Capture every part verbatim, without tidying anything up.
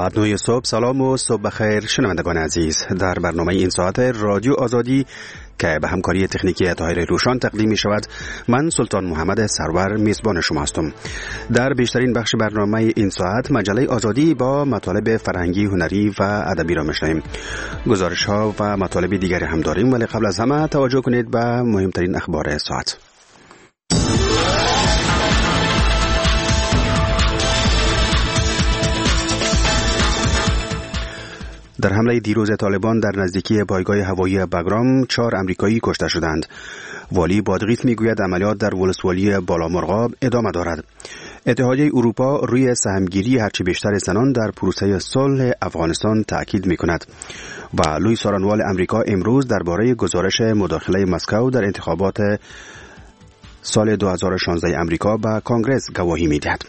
ساعت نه صبح. سلام و صبح بخیر شنوندگان عزیز. در برنامه این ساعت رادیو آزادی که به همکاری تکنیکی طاهر روشان تقدیم می شود، من سلطان محمد سرور میزبان شما هستم. در بیشترین بخش برنامه این ساعت مجله آزادی با مطالب فرهنگی، هنری و ادبی را میشنویم. گزارش ها و مطالب دیگری هم داریم، ولی قبل از همه توجه کنید به مهمترین اخبار ساعت. در حمله دیروز طالبان در نزدیکی پایگاه هوایی بگرام چهار امریکایی کشته شدند. والی بادغیس میگوید عملیات در ولسوالی بالامرغاب ادامه دارد. اتحادیه اروپا روی سهمگیری هرچه بیشتر زنان در پروسه صلح افغانستان تاکید میکند. و لوی سارنوال امریکا امروز درباره گزارش مداخله مسکو در انتخابات سال دو هزار و شانزده امریکا به کنگره گواهی میدهد.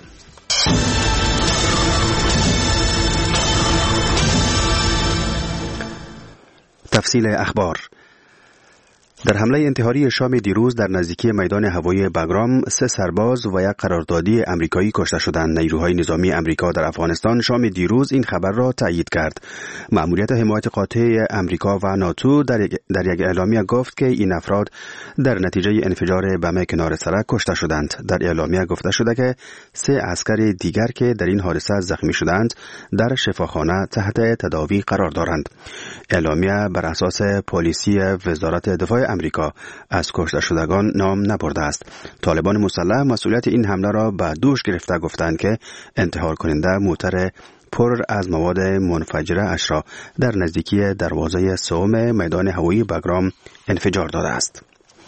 تفصیل اخبار. در حمله انتحاری شام دیروز در نزدیکی میدان هوایی بگرام سه سرباز و یک قراردادی امریکایی کشته شدند. نیروهای نظامی امریکا در افغانستان شام دیروز این خبر را تایید کرد. مأموریت حمایت قاطع امریکا و ناتو در, در یک اعلامیه گفت که این افراد در نتیجه انفجار بم کنار سرک کشته شدند. در اعلامیه گفته شده که سه عسکر دیگر که در این حادثه زخمی شدند در شفاخانه تحت تداوی قرار دارند. اعلامیه بر اساس پالیسی وزارت دفاع امریکا از کشته شدگان نام نبرده است. طالبان مسلح مسئولیت این حمله را به دوش گرفته گفتند که انتحار کننده موتر پر از مواد منفجره اش را در نزدیکی دروازه سوم میدان هوایی بگرام انفجار داده است.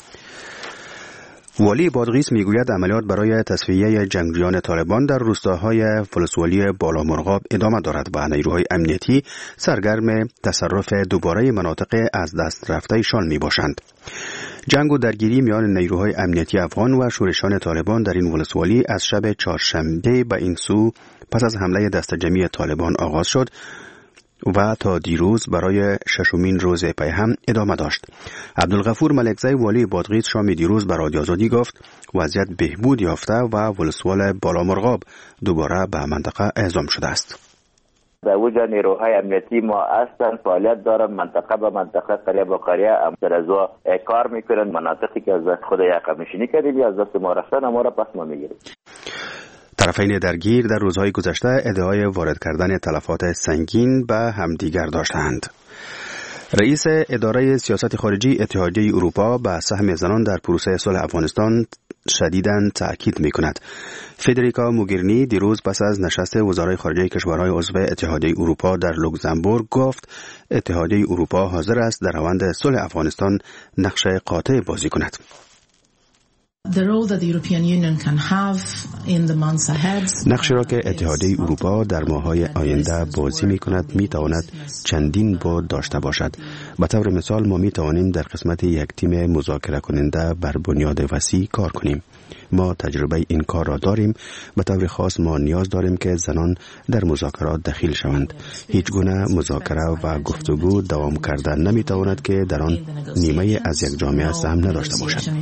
والی بادغیس میگوید عملیات برای تصفیه جنگجویان طالبان در روستاهای ولسوالی بالامرغاب ادامه دارد و نیروهای امنیتی سرگرم تصرف دوباره مناطق از دست رفته‌شان میباشند. جنگ و درگیری میان نیروهای امنیتی افغان و شورشان طالبان در این ولسوالی از شب چهارشنبه به این سو پس از حمله دست جمعی طالبان آغاز شد و تا دیروز برای ششمین روز پی هم ادامه داشت. عبدالغفور ملکزی والی بادغیس شام دیروز به رادیو آزادی گفت وضعیت بهبود یافته و ولسوال بالامرغاب دوباره به منطقه اعزام شده است. در وجه نیروهای امنیتی ما هستند، فعالیت دارند، منطقه به منطقه، قریه به قریه در از کار میکنند. مناطقی که از دست خود یقه نشینی کردیم یا از دست ما رفتن ما را پس ما میگیریم. طرفین درگیر در روزهای گذشته ادعای وارد کردن تلفات سنگین به همدیگر داشتند. رئیس اداره سیاست خارجی اتحادیه اروپا به سهم زنان در پروسه صلح افغانستان شدیداً تأکید می‌کند. فدریکا موگرینی دیروز پس از نشست وزرای خارجه کشورهای عضو اتحادیه اروپا در لوکزامبورگ گفت اتحادیه اروپا حاضر است در روند صلح افغانستان نقش قاطع بازی کند. نقشی را که اتحادیه اروپا در ماه‌های آینده بازی می‌کند می‌تواند چندین بعد داشته باشد. به طور مثال ما می‌توانیم در قسمت یک تیم مذاکره کننده بر بنیاد وسیع کار کنیم. ما تجربه این کار را داریم. به طور خاص ما نیاز داریم که زنان در مذاکرات دخیل شوند. هیچ گونه مذاکره و گفتگو دوام کردن نمی‌تواند که در آن نیمه از یک جامعه سهم نداشته باشد.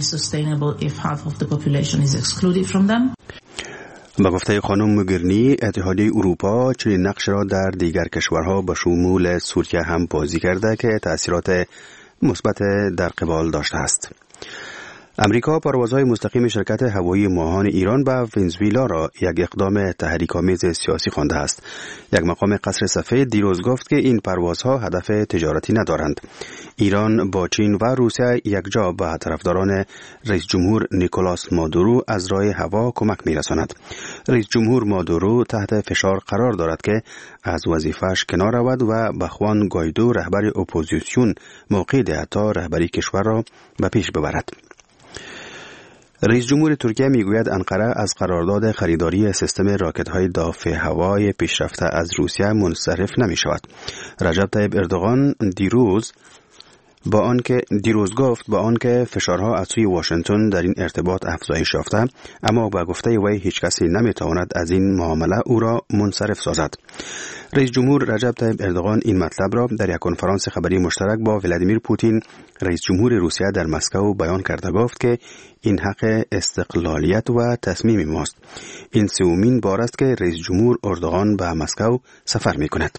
به گفته خانم موگرینی اتحادیه اروپا چنین نقش را در دیگر کشورها به شمول سوریه هم بازی کرده که تأثیرات مثبت در قبال داشته است. امریکا پروازهای مستقیم شرکت هوایی ماهان ایران به ونزوئلا را یک اقدام تحریک‌آمیز سیاسی خوانده است. یک مقام قصر سفید دیروز گفت که این پروازها هدف تجارتی ندارند. ایران با چین و روسیه یکجا به طرفداران رئیس جمهور نیکولاس مادورو از راه هوا کمک می‌رساند. رئیس جمهور مادورو تحت فشار قرار دارد که از وظیفه‌اش کنار رود و به خوان گایدو رهبر اپوزیسیون موقع دهد تا رهبری کشور را به پیش ببرد. رئیس جمهور ترکیه میگوید انقره از قرارداد خریداری سیستم راکت‌های دافع هوای پیشرفته از روسیه منصرف نمی شود. رجب طیب اردوغان دیروز با آنکه دیروز گفت با آنکه فشارها از سوی واشنگتن در این ارتباط افزایش یافته، اما با گفته وی هیچ کسی نمیتواند از این معامله او را منصرف سازد. رئیس جمهور رجب طیب اردوغان این مطلب را در یک کنفرانس خبری مشترک با ولادیمیر پوتین رئیس جمهور روسیه در مسکو بیان کرده گفت که این حق استقلالیت و تصمیم ماست. این سومین بار است که رئیس جمهور اردوغان به مسکو سفر می کند.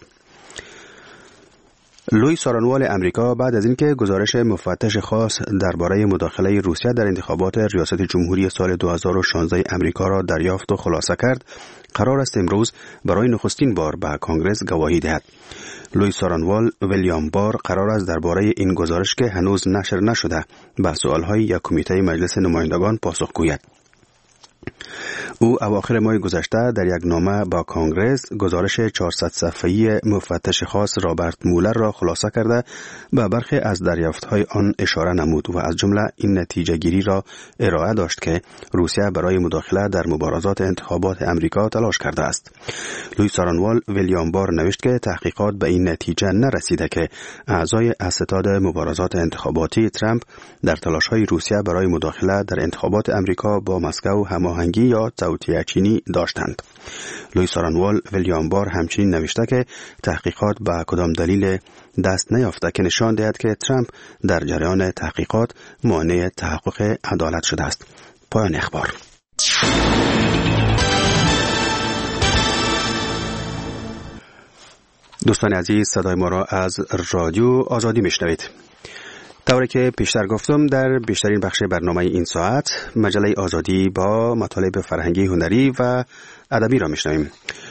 لوی سارانوال امریکا بعد از اینکه گزارش مفتش خاص درباره مداخله روسیه در انتخابات ریاست جمهوری سال دو هزار و شانزده امریکا را دریافت و خلاصه کرد، قرار است امروز برای نخستین بار به کنگره گواهی دهد. لوی سارانوال ویلیام بار قرار است درباره این گزارش که هنوز نشر نشده به سوالهای یک کمیته مجلس نمایندگان پاسخ گوید. او اواخر ماه گذشته در یک نامه با کنگره گزارش چهارصد صفحه‌ای مفتش خاص رابرت مولر را خلاصه کرده به برخی از دریافت‌های آن اشاره نمود و از جمله این نتیجه گیری را ارائه داشت که روسیه برای مداخله در مبارزات انتخابات امریکا تلاش کرده است. لوی سارانوال ویلیام بار نوشت که تحقیقات به این نتیجه نرسیده که اعضای اساتید مبارزات انتخاباتی ترامپ در تلاش‌های روسیه برای مداخله در انتخابات امریکا با مسکو هماهنگی یا توطئه چینی داشتند. لوی سارانوال ویلیام بار همچنین نوشته که تحقیقات به کدام دلیل دست نیافته که نشان دهد که ترامپ در جریان تحقیقات مانع تحقق عدالت شده است. پایان اخبار. دوستان عزیز، صدای ما را از رادیو آزادی میشنوید. طوری که پیشتر گفتم در بیشترین بخش برنامه این ساعت مجله آزادی با مطالب فرهنگی، هنری و ادبی را میشنویم.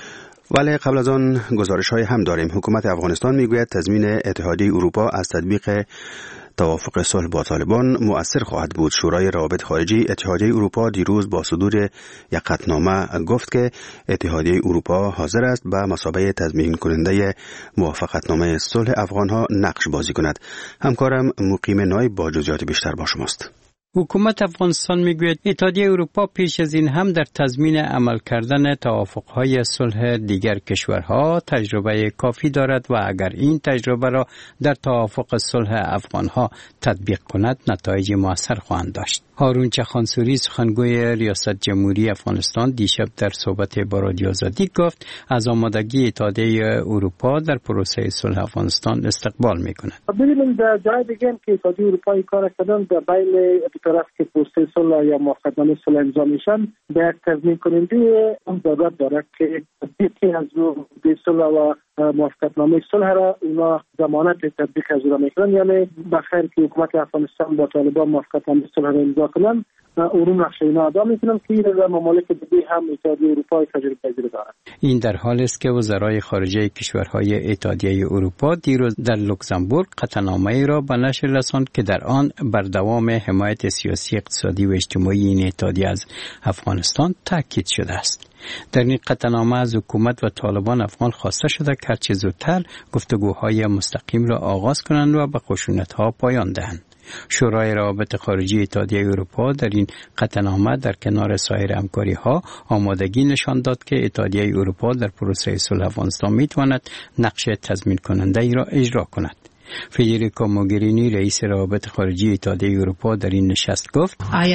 ولی قبل از آن گزارش های هم داریم. حکومت افغانستان میگوید تضمین اتحادیه اروپا از تطبیق توافق صلح با طالبان مؤثر خواهد بود. شورای روابط خارجی اتحادیه اروپا دیروز با صدور یک قطعنامه گفت که اتحادیه اروپا حاضر است به مثابه تضمین کننده موافقتنامه صلح افغانها نقش بازی کند. همکارم مقیم نایب با جزئیات بیشتر با شماست. حکومت افغانستان میگوید اتحادیه اروپا پیش از این هم در تضمین عمل کردن توافق‌های صلح دیگر کشورها تجربه کافی دارد و اگر این تجربه را در توافق صلح افغانها تطبیق کند نتایج موثر خواهند داشت. هارون چخانسوری سخنگوی ریاست جمهوری افغانستان دیشب در صحبت با رادیو آزادی گفت از آمادگی اتحادیه اروپا در پروسه صلح افغانستان استقبال می‌کند. ببینیم در جای دیگه که اتحادیه اروپا کار کردن در بین طرف که پروسه صلح یا موافقتنامه صلح امضا میشن به یک تضمین کننده اون ضرورت دارد که تطبیق از به صلح و موافقتنامه صلح را اونا ضمانت تطبیق از او را میکنن، یعنی بخیر که حکومت افغانستان با طالبان موافقتنامه صلح را امضا کنن اون نقشه اینا ادا میکنن که این در ممالک دیگه هم اتحادیه اروپا تجربه پذیر دارد. این در حالی است که وزرای خارجه کشورهای اتحادیه اروپا دیروز در لوکزامبورگ قطعنامه‌ای را به نشر رساند که در آن بر دوام حمایت سیاسی، اقتصادی و اجتماعی این اتحادیه از افغانستان تاکید شده است. در این قطعنامه از حکومت و طالبان افغان خواسته شده که هرچه زودتر گفتگوهای مستقیم را آغاز کنند و به خشونت‌ها پایان دهند. شورای روابط خارجی اتحادیه اروپا در این قطعنامه در کنار سایر همکاری‌ها آمادگی نشان داد که اتحادیه اروپا در پروسه صلح افغانستان می‌تواند نقش تضمین کننده ای را اجرا کند. فدریکا موگرینی رئیس روابط خارجی اتحادیه اروپا در این نشست گفت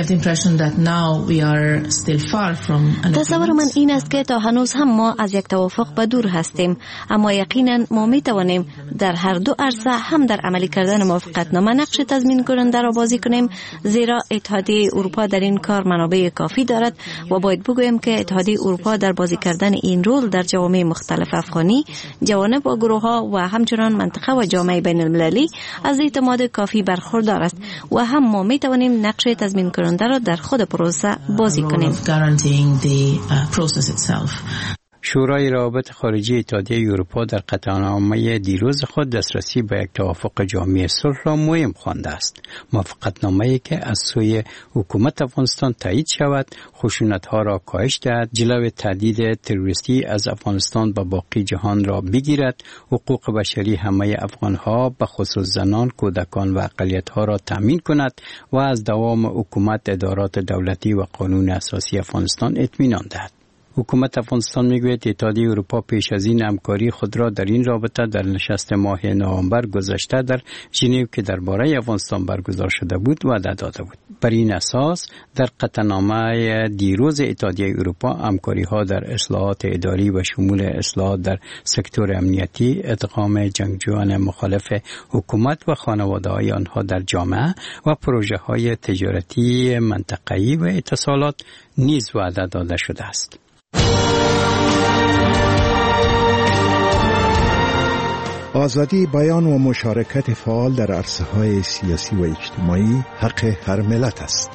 تصور من این است که تا هنوز هم ما از یک توافق به دور هستیم، اما یقینا ما می توانیم در هر دو عرصه هم در عملی کردن موافقتنامه نقش تضمین کننده را بازی کنیم، زیرا اتحادیه اروپا در این کار منابع کافی دارد و باید بگویم که اتحادیه اروپا در بازی کردن این رول در جوامع مختلف افغانی، جوانب و گروه ها و همچنان منطقه و جامعه بین المللی از اعتماد کافی برخوردار است و هم ما می توانیم نقش تضمین کننده را در خود پروسه بازی کنیم. شورای روابط خارجی اتحادیه اروپا در قطعنامه دیروز خود دسترسی به یک توافق جامع صلح را مهم خوانده است. موافقتنامه‌ای که از سوی حکومت افغانستان تایید شود، خشونت‌ها را کاهش دهد، جلوی تهدید تروریستی از افغانستان به باقی جهان را بگیرد، حقوق بشری همه افغان‌ها به خصوص زنان، کودکان و اقلیت‌ها را تامین کند و از دوام حکومت، ادارات دولتی و قانون اساسی افغانستان اطمینان دهد. حکومت افغانستان میگوید اتحادیه اروپا پیش از این همکاری خود را در این رابطه در نشست ماه نوامبر گذشته در ژنو که درباره افغانستان برگزار شده بود وعده داده بود. بر این اساس در قطعنامه دیروز اتحادیه اروپا همکاری ها در اصلاحات اداری و شمول اصلاحات در سکتور امنیتی، ادغام جنگجویان مخالف حکومت و خانواده های آنها در جامعه و پروژه های تجارتی منطقه‌ای و اتصالات نیز وعده داده شده است. آزادی بیان و مشارکت فعال در عرصه‌های سیاسی و اجتماعی حق هر ملت است.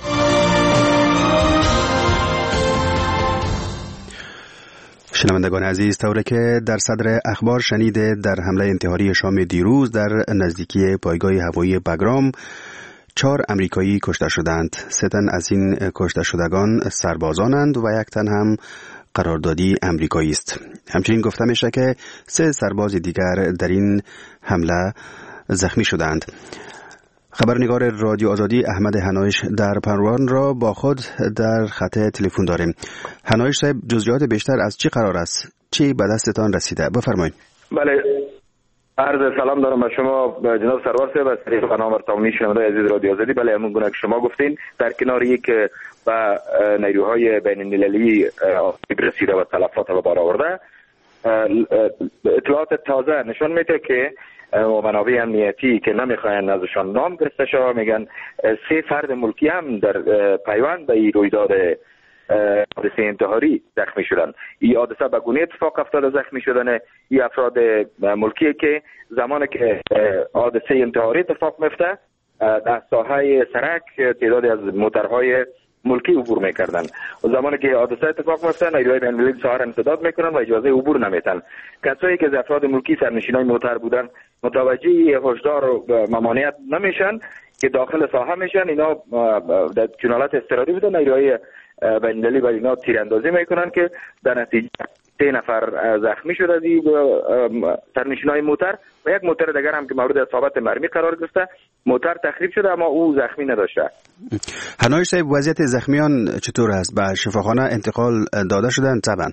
شنوندگان عزیز، طوری که در صدر اخبار شنیده، در حمله انتحاری شام دیروز در نزدیکی پایگاه هوایی بگرام چهار امریکایی کشته شدند. سه تن از این کشته شدگان سربازانند و یک تن هم قراردادی امریکایی است. همچنین گفته میشه که سه سرباز دیگر در این حمله زخمی شدند. خبرنگار رادیو آزادی احمد هنایش در پروان را با خود در خط تلفن داریم. هنایش صاحب، جزئیات بیشتر از چی قرار است؟ چی به دستتان رسیده؟ بفرمایید. بله، عرض سلام دارم به شما جناب سرور صاحب از طریق برنامه تمامی شنوندگان عزیز رادیو آزادی. بله، همون گونه که شما گفتین، در کنار یک به نیروهای بین المللی آسیب رسیده و تلفات به بار آورده، اطلاعات تازه نشان میده که منابع امنیتی که نمیخواین ازشان نام گرفته شود میگن سه فرد ملکی هم در پیوند به این رویداد حادثه انتحاری زخمی شدند. این حادثه به گونه اتفاق افتاده زخمی شدن این افراد ملکی که زمانی که حادثه انتحاری اتفاق میفته در ساحه سرک تعدادی از موترهای ملکی عبور میکردن و زمانی که حادثه اتفاق میفته نیروهای بین المللی ساحه را امتداد میکنن و اجازه عبور نمیدن. کسایی که از افراد ملکی سرنشینای موتر بودن متوجه هشدار و ممانعت نمیشن که داخل ساحه میشن. اینا در جنالت اضطراری بودن، نیروهای بین المللی بر اینا تیراندازی میکنن که در نتیجه سه نفر زخمی شده از سرنشینای موتر و یک موتر دیگر هم که مورد اصابت مرمی قرار گرفته. موتر تخریب شده اما او زخمی نداشته. هنایش صاحب، وضعیت زخمیان چطور است؟ به شفاخانه انتقال داده شدن طبعا؟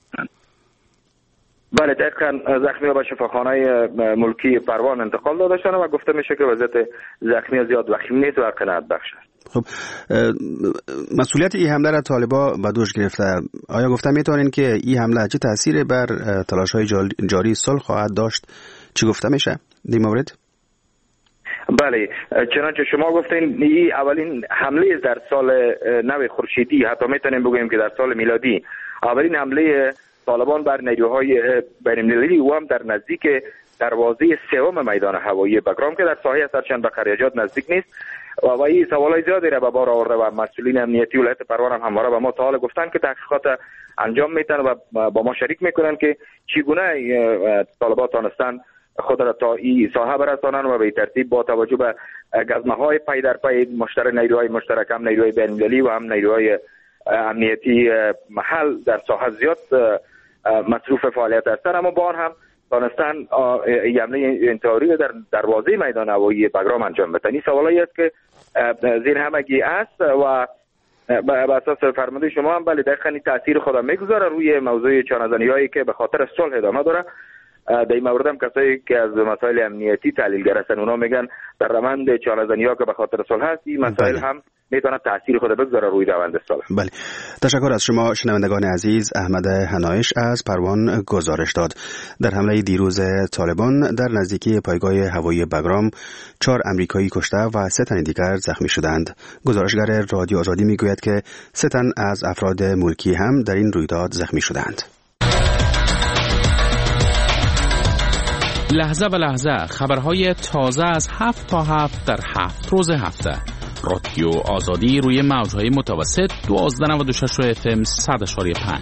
بله، دقیقاً زخمی‌ها به شفاخانه ملکی پروان انتقال داده شدن و گفته میشه که وضعیت زخمی زیاد وخیم نیست و قناعت بخش است. خب، مسئولیت این حمله را طالبا به دوش گرفته. آیا گفته میتونین که این حمله چه تأثیری بر تلاش‌های جاری صلح خواهد داشت؟ چی گفته میشه در مورد؟ بله، چنانچه شما گفتین این اولین حمله در سال نو خورشیدی، حتی میتونیم بگوییم که در سال میلادی اولین حمله طالبان بر نیروهای بین المللی و هم در نزدیک دروازه سوم میدان هوایی بگرام که در ساحه سرچند به قریاجات نزدیک نیست و و این سوالای زیادی را به بار آورده و مسئولین امنیتی ولایت پروان هم همواره به ما تا حال گفتن که تحقیقات انجام میتن و با ما شریک میکنن که چگونه طالبان تانستن خود را تا این ساحه برسانن و به ترتیب با توجه به گزمه‌های پی در پی مشترک نیروهای مشترک هم نیروهای بین المللی و هم نیروهای امنیتی محل در ساحه زیاد مصروف فعالیت هستند، اما با آن هم دانستن حمله انتحاری در دروازه میدان هوایی بگرام انجام بدن. این سوالی است که زیر همگی است و به اساس فرمایش شما هم بله دقیقاً تاثیر خود میگذاره روی موضوع چانه‌زنی‌هایی که به خاطر صلح ادامه داره. در این مورد هم کسایی که از مسائل امنیتی تحلیلگر هستن اونا میگن در روند چانه‌زنی‌ها که به خاطر صلح هست این مسائل بله. هم میتونه تاثیر خود بگذاره روی روند صلح. بله، تشکر از شما شنوندگان عزیز. احمد هنایش از پروان گزارش داد. در حمله دیروز طالبان در نزدیکی پایگاه هوایی بگرام چهار امریکایی کشته و سه تن دیگر زخمی شدند. گزارشگر رادیو آزادی میگوید که سه تن از افراد ملکی هم در این رویداد زخمی شدند. لحظه به لحظه خبرهای تازه از هفت تا هفت در هفت روز هفته. رادیو آزادی روی موجهای متوسط دوازده نود و شش اف ام صد اشاری پنج.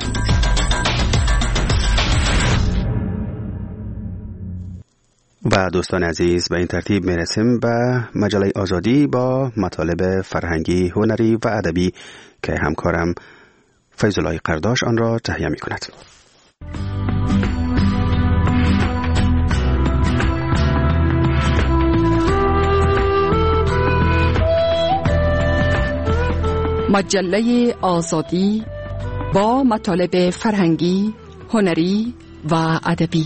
و دوستان عزیز، به این ترتیب میرسیم به مجله آزادی با مطالب فرهنگی، هنری و ادبی که همکارم فیض‌الله قرداش آن را تهیه می کند. مجله آزادی با مطالب فرهنگی، هنری و ادبی.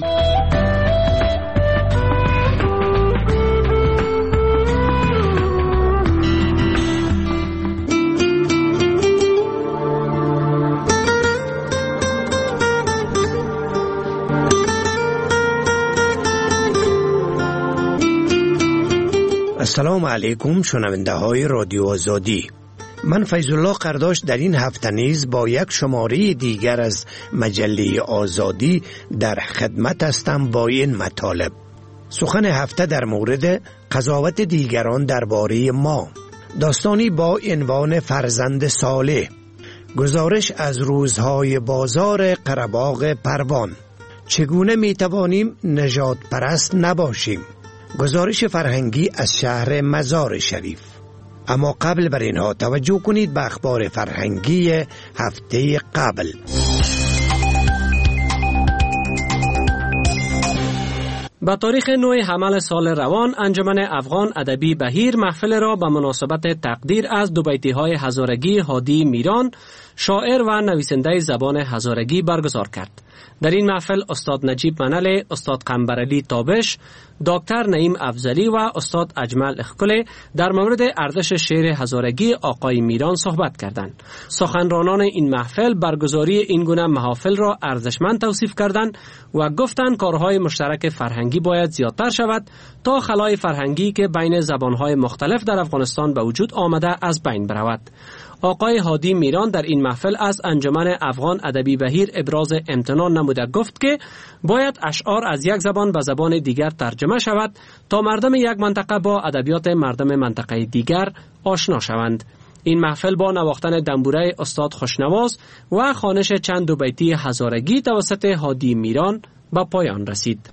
السلام علیکم شنونده های رادیو آزادی. من فیض الله قرداش در این هفته نیز با یک شماره دیگر از مجله آزادی در خدمت هستم با این مطالب. سخن هفته در مورد قضاوت دیگران درباره ما، داستانی با عنوان فرزند صالح، گزارش از روزهای بازار قره‌باغ پروان، چگونه می توانیم نژاد پرست نباشیم، گزارش فرهنگی از شهر مزار شریف. اما قبل بر اینها توجه کنید به اخبار فرهنگی هفته قبل. با تاریخ نه حمل سال روان، انجمن افغان ادبی بهیر محفل را به مناسبت تقدیر از دو بیتی‌های هزارگی هادی میران، شاعر و نویسنده زبان هزارگی برگزار کرد. در این محفل استاد نجیب منل، استاد قنبرعلی تابش، دکتر نعیم افضلی و استاد اجمل اخکله در مورد ارزش شعر هزارگی آقای میران صحبت کردند. سخنرانان این محفل برگزاری این گونه محافل را ارزشمند توصیف کردند و گفتند کارهای مشترک فرهنگی باید زیادتر شود تا خلای فرهنگی که بین زبانهای مختلف در افغانستان به وجود آمده از بین برود. آقای هادی میران در این محفل از انجمن افغان ادبی بهیر ابراز امتنان نموده گفت که باید اشعار از یک زبان به زبان دیگر ترجمه شود تا مردم یک منطقه با ادبیات مردم منطقه دیگر آشنا شوند. این محفل با نواختن دنبوره استاد خوشنواز و خوانش چند دو بیتی هزارگی توسط هادی میران به پایان رسید.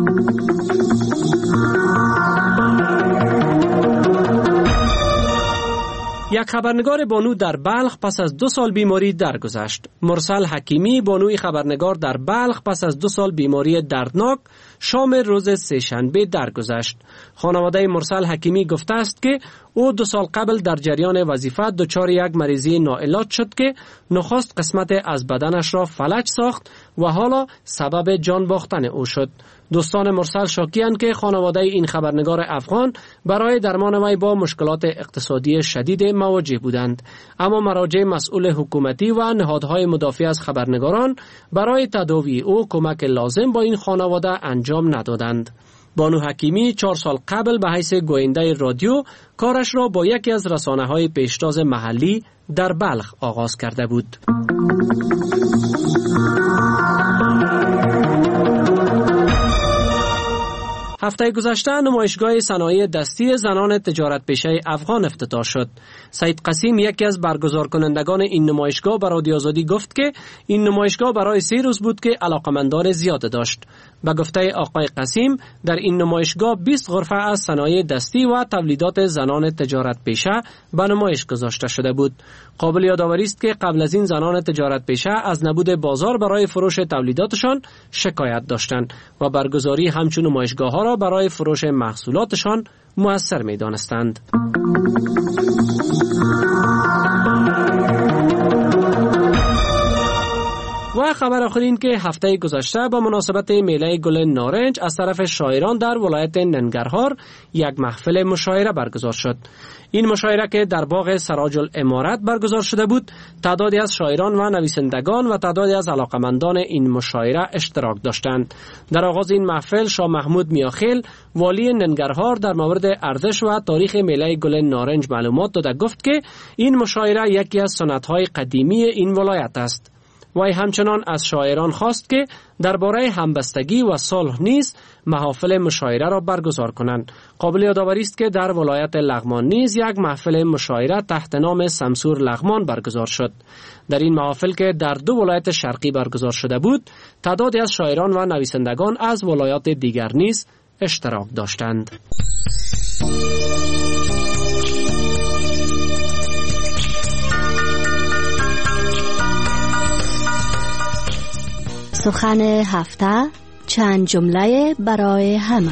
یک خبرنگار بانو در بلخ پس از دو سال بیماری درگذشت. مرسل حکیمی، بانوی خبرنگار در بلخ پس از دو سال بیماری دردناک شام روز سه‌شنبه درگذشت. خانواده مرسل حکیمی گفته است که او دو سال قبل در جریان وظیفه دچار یک مریضی ناعلاج شد که نخست قسمت از بدنش را فلج ساخت و حالا سبب جان باختن او شد. دوستان مرسل شاکی‌اند که خانواده این خبرنگار افغان برای درمان وی با مشکلات اقتصادی شدید مواجه بودند، اما مراجع مسئول حکومتی و نهادهای مدافع از خبرنگاران برای تداوی او کمک لازم با این خانواده انجام ندادند. بانو حکیمی چهار سال قبل به حیث گوینده رادیو کارش را با یکی از رسانه‌های پیشتاز محلی در بلخ آغاز کرده بود. هفته گذشته نمایشگاه صنایع دستی زنان تجارت پیشه افغان افتتاح شد. سید قسیم، یکی از برگزار کنندگان این نمایشگاه، به رادیو آزادی گفت که این نمایشگاه برای سه روز بود که علاقمندان زیاد داشت. به گفته آقای قسیم، در این نمایشگاه بیست غرفه از صنایع دستی و تولیدات زنان تجارت پیشه به نمایش گذاشته شده بود. قابل یادآوری است که قبل از این زنان تجارت پیشه از نبود بازار برای فروش تولیداتشان شکایت داشتند و برگزاری همچون نمایشگاه ها را برای فروش محصولاتشان مؤثر می دانستند. و خبر آخر این که هفته گذشته با مناسبت میله گل نارنج از طرف شاعران در ولایت ننگرهار یک محفل مشاعره برگزار شد. این مشاعره که در باغ سراج الامارت برگزار شده بود، تعدادی از شاعران و نویسندگان و تعدادی از علاقمندان این مشاعره اشتراک داشتند. در آغاز این محفل شاه محمود میاخیل، والی ننگرهار، در مورد ارزش و تاریخ میله گل نارنج معلومات داده گفت که این مشاعره یکی از سنت‌های قدیمی این ولایت است. وی همچنان از شاعران خواست که درباره همبستگی و صلح نیز محافل مشاعره را برگزار کنند. قابل یادآوری است که در ولایت لغمان نیز یک محفل مشاعره تحت نام سمسور لغمان برگزار شد. در این محافل که در دو ولایت شرقی برگزار شده بود، تعدادی از شاعران و نویسندگان از ولایات دیگر نیز اشتراک داشتند. سخن هفته، چند جمله برای همه.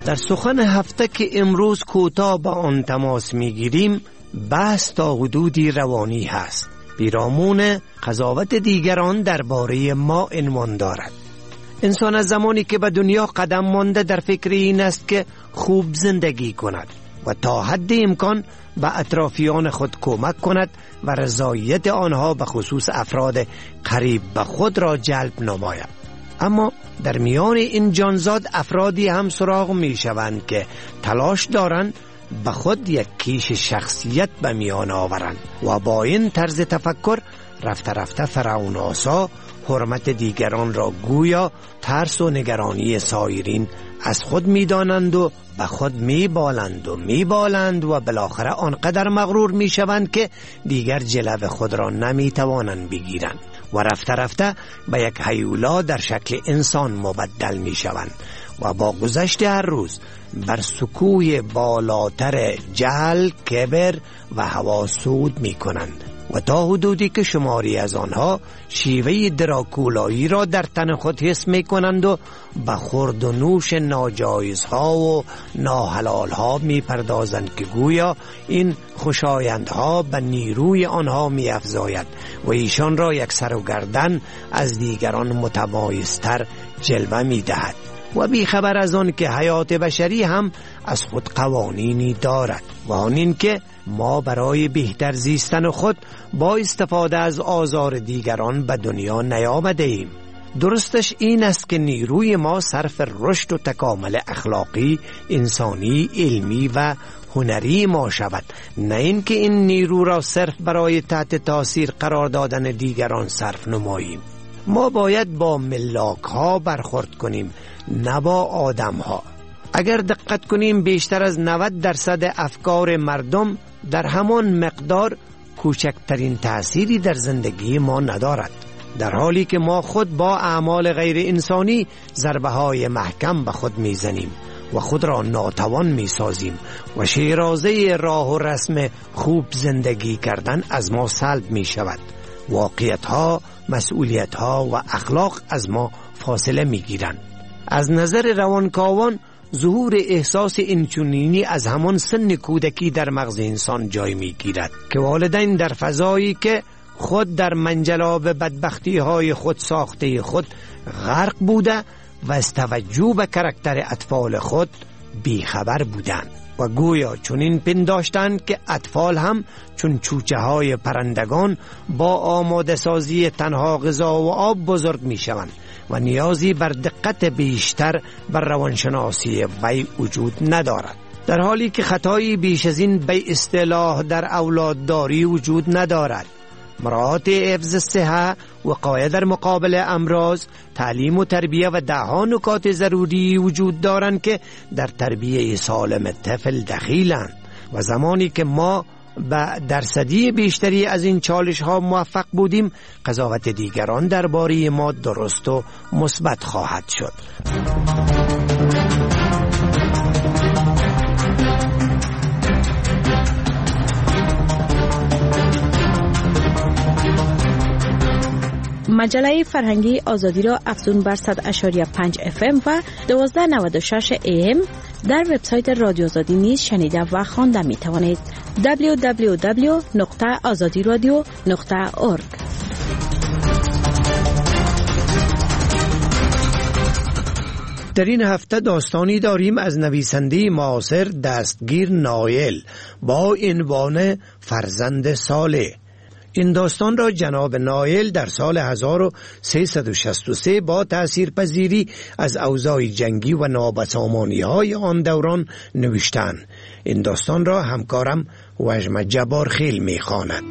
در سخن هفته که امروز کوتاه با آن تماس میگیریم، بحث تا حدودی روانی هست. پیرامون قضاوت دیگران درباره ما عنوان دارد. انسان از زمانی که به دنیا قدم مانده در فکر این است که خوب زندگی کند و تا حد امکان به اطرافیان خود کمک کند و رضایت آنها به خصوص افراد قریب به خود را جلب نماید. اما در میان این جانزاد افرادی هم سراغ می شوند که تلاش دارند به خود یک کیش شخصیت به میان آورند و با این طرز تفکر رفته رفته فرعون‌آسا حرمت دیگران را گویا ترس و نگرانی سایرین از خود می دانند و به خود می بالند و می بالند و بالاخره آنقدر مغرور می شوند که دیگر جلو خود را نمی توانند بگیرند و رفته رفته به یک هیولا در شکل انسان مبدل می شوند و با گذشت هر روز بر سکوی بالاتر جهل، کبر و هوا صعود می کنند و تا حدودی که شماری از آنها شیوه دراکولایی را در تن خود حس می کنند و به خورد و نوش ناجایزها و ناحلالها می پردازند که گویا این خوشایندها به نیروی آنها می افزاید و ایشان را یک سر و گردن از دیگران متمایزتر جلوه می دهد و بیخبر از آن که حیات بشری هم از خود قوانینی دارد و آن این که ما برای بهتر زیستن خود با استفاده از آزار دیگران به دنیا نیامده ایم. درستش این است که نیروی ما صرف رشد و تکامل اخلاقی، انسانی، علمی و هنری ما شود، نه اینکه این نیرو را صرف برای تحت تاثیر قرار دادن دیگران صرف نماییم. ما باید با ملاک ها برخورد کنیم، نه با آدم ها. اگر دقت کنیم بیشتر از نود درصد افکار مردم در همان مقدار کوچکترین تأثیری در زندگی ما ندارد، در حالی که ما خود با اعمال غیر انسانی ضربه های محکم به خود میزنیم و خود را ناتوان میسازیم و شیرازه راه و رسم خوب زندگی کردن از ما سلب می شود. واقعیت ها، مسئولیت ها و اخلاق از ما فاصله می گیرند. از نظر روانکاوان ظهور احساس اینچنینی از همان سن کودکی در مغز انسان جای می گیرد که والدین در فضایی که خود در منجلاب بدبختی های خود ساخته خود غرق بوده و از توجه به کاراکتر اطفال خود بیخبر بودند و گویا چنین پنداشتند که اطفال هم چون چوچه های پرندگان با آماده سازی تنها غذا و آب بزرگ می شوند و نیازی بر دقت بیشتر بر روانشناسی وی وجود ندارد، در حالی که خطایی بیش از این به اصطلاح در اولادداری وجود ندارد. مراعات حفظ صحه، وقایه در مقابل امراض، تعلیم و تربیه و دهها نکات ضروری وجود دارند که در تربیه سالم طفل دخیلند و زمانی که ما به درصدی بیشتری از این چالش ها موفق بودیم، قضاوت دیگران درباره ما درست و مثبت خواهد شد. مجله فرهنگی آزادی را افزون بر صد و پنج اف ام و دوازده نود و شش ای ام در وبسایت رادیو آزادی نیز شنیده و خوانده می توانید. دبلیو دبلیو دبلیو نقطه آزادی رادیو نقطه اورگ. در این هفته داستانی داریم از نویسنده معاصر دستگیر نایل با عنوان فرزند صالح. این داستان را جناب نایل در سال هزار و سیصد و شصت و سه با تأثیرپذیری از اوضاع جنگی و نابسامانی های آن دوران نوشتند. این داستان را همکارم وژم جبارخیل می خواند.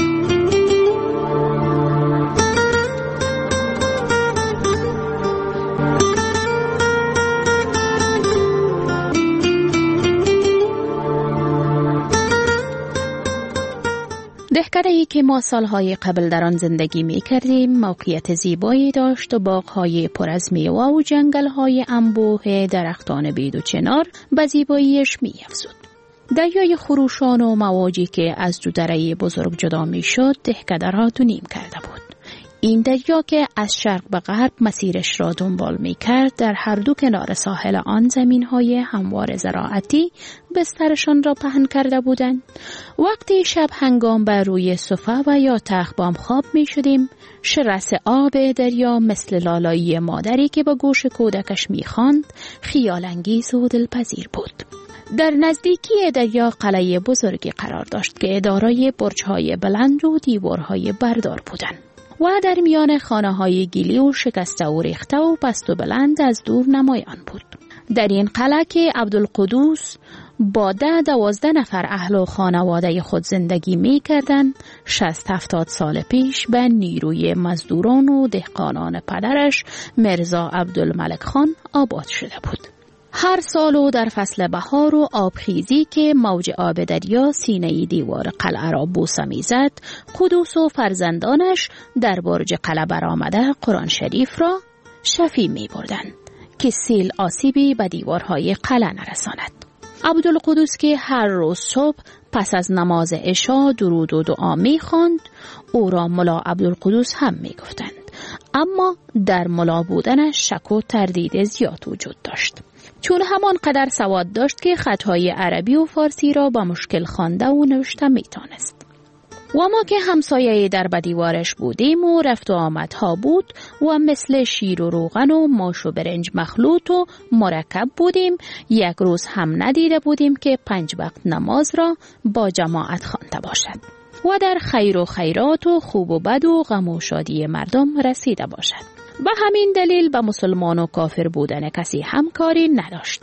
دهکده‌ای که ما سالهای قبل در آن زندگی می کردیم موقعیت زیبایی داشت و باغ‌های پر از میوه و جنگل‌های انبوه درختان بید و چنار به زیباییش می افزود. دریای خروشان و مواجی که از دو دره بزرگ جدا می شد دهکده را دو نیم کرده بود. این دریا که از شرق به غرب مسیرش را دنبال می کرد در هر دو کنار ساحل آن زمین های هموار زراعتی بسترشان را پهن کرده بودند. وقتی شب هنگام بر روی صفه و یا تخت بام خواب می شدیم، شرس آب دریا مثل لالایی مادری که به گوش کودکش می خواند خیال انگیز و دلپذیر بود. در نزدیکی دریا قلعه بزرگی قرار داشت که دارای برج‌های بلند و دیوارهای بردار بودند و در میان خانه‌های گیلی و شکسته و ریخته و پست و بلند از دور نمایان بود. در این قلعه که عبدالقدوس با ده دوازده نفر اهل و خانواده خود زندگی می کردن، شصت هفتاد سال پیش به نیروی مزدوران و دهقانان پدرش مرزا عبدالملک خان آباد شده بود. هر سال و در فصل بهار و آبخیزی که موج آب دریا سینه دیوار قلعه را بوسه می‌زد، قدوس و فرزندانش در برج قلعه برآمده قرآن شریف را شفی می‌بردند که سیل آسیبی به دیوارهای قلعه نرساند. عبدالقدوس که هر روز صبح پس از نماز عشا درود و دعا می‌خواند، او را ملا عبدالقدوس هم می‌گفتند، اما در ملا بودنش شک و تردید زیاد وجود داشت، چون همان قدر سواد داشت که خطهای عربی و فارسی را با مشکل خوانده و نوشته میتونست. و ما که همسایه در بدیوارش بودیم و رفت و آمدها بود و مثل شیر و روغن و ماش و برنج مخلوط و مرکب بودیم، یک روز هم ندیده بودیم که پنج وقت نماز را با جماعت خوانده باشد و در خیر و خیرات و خوب و بد و غم و شادی مردم رسیده باشد. به همین دلیل به مسلمان و کافر بودن کسی همکاری نداشت.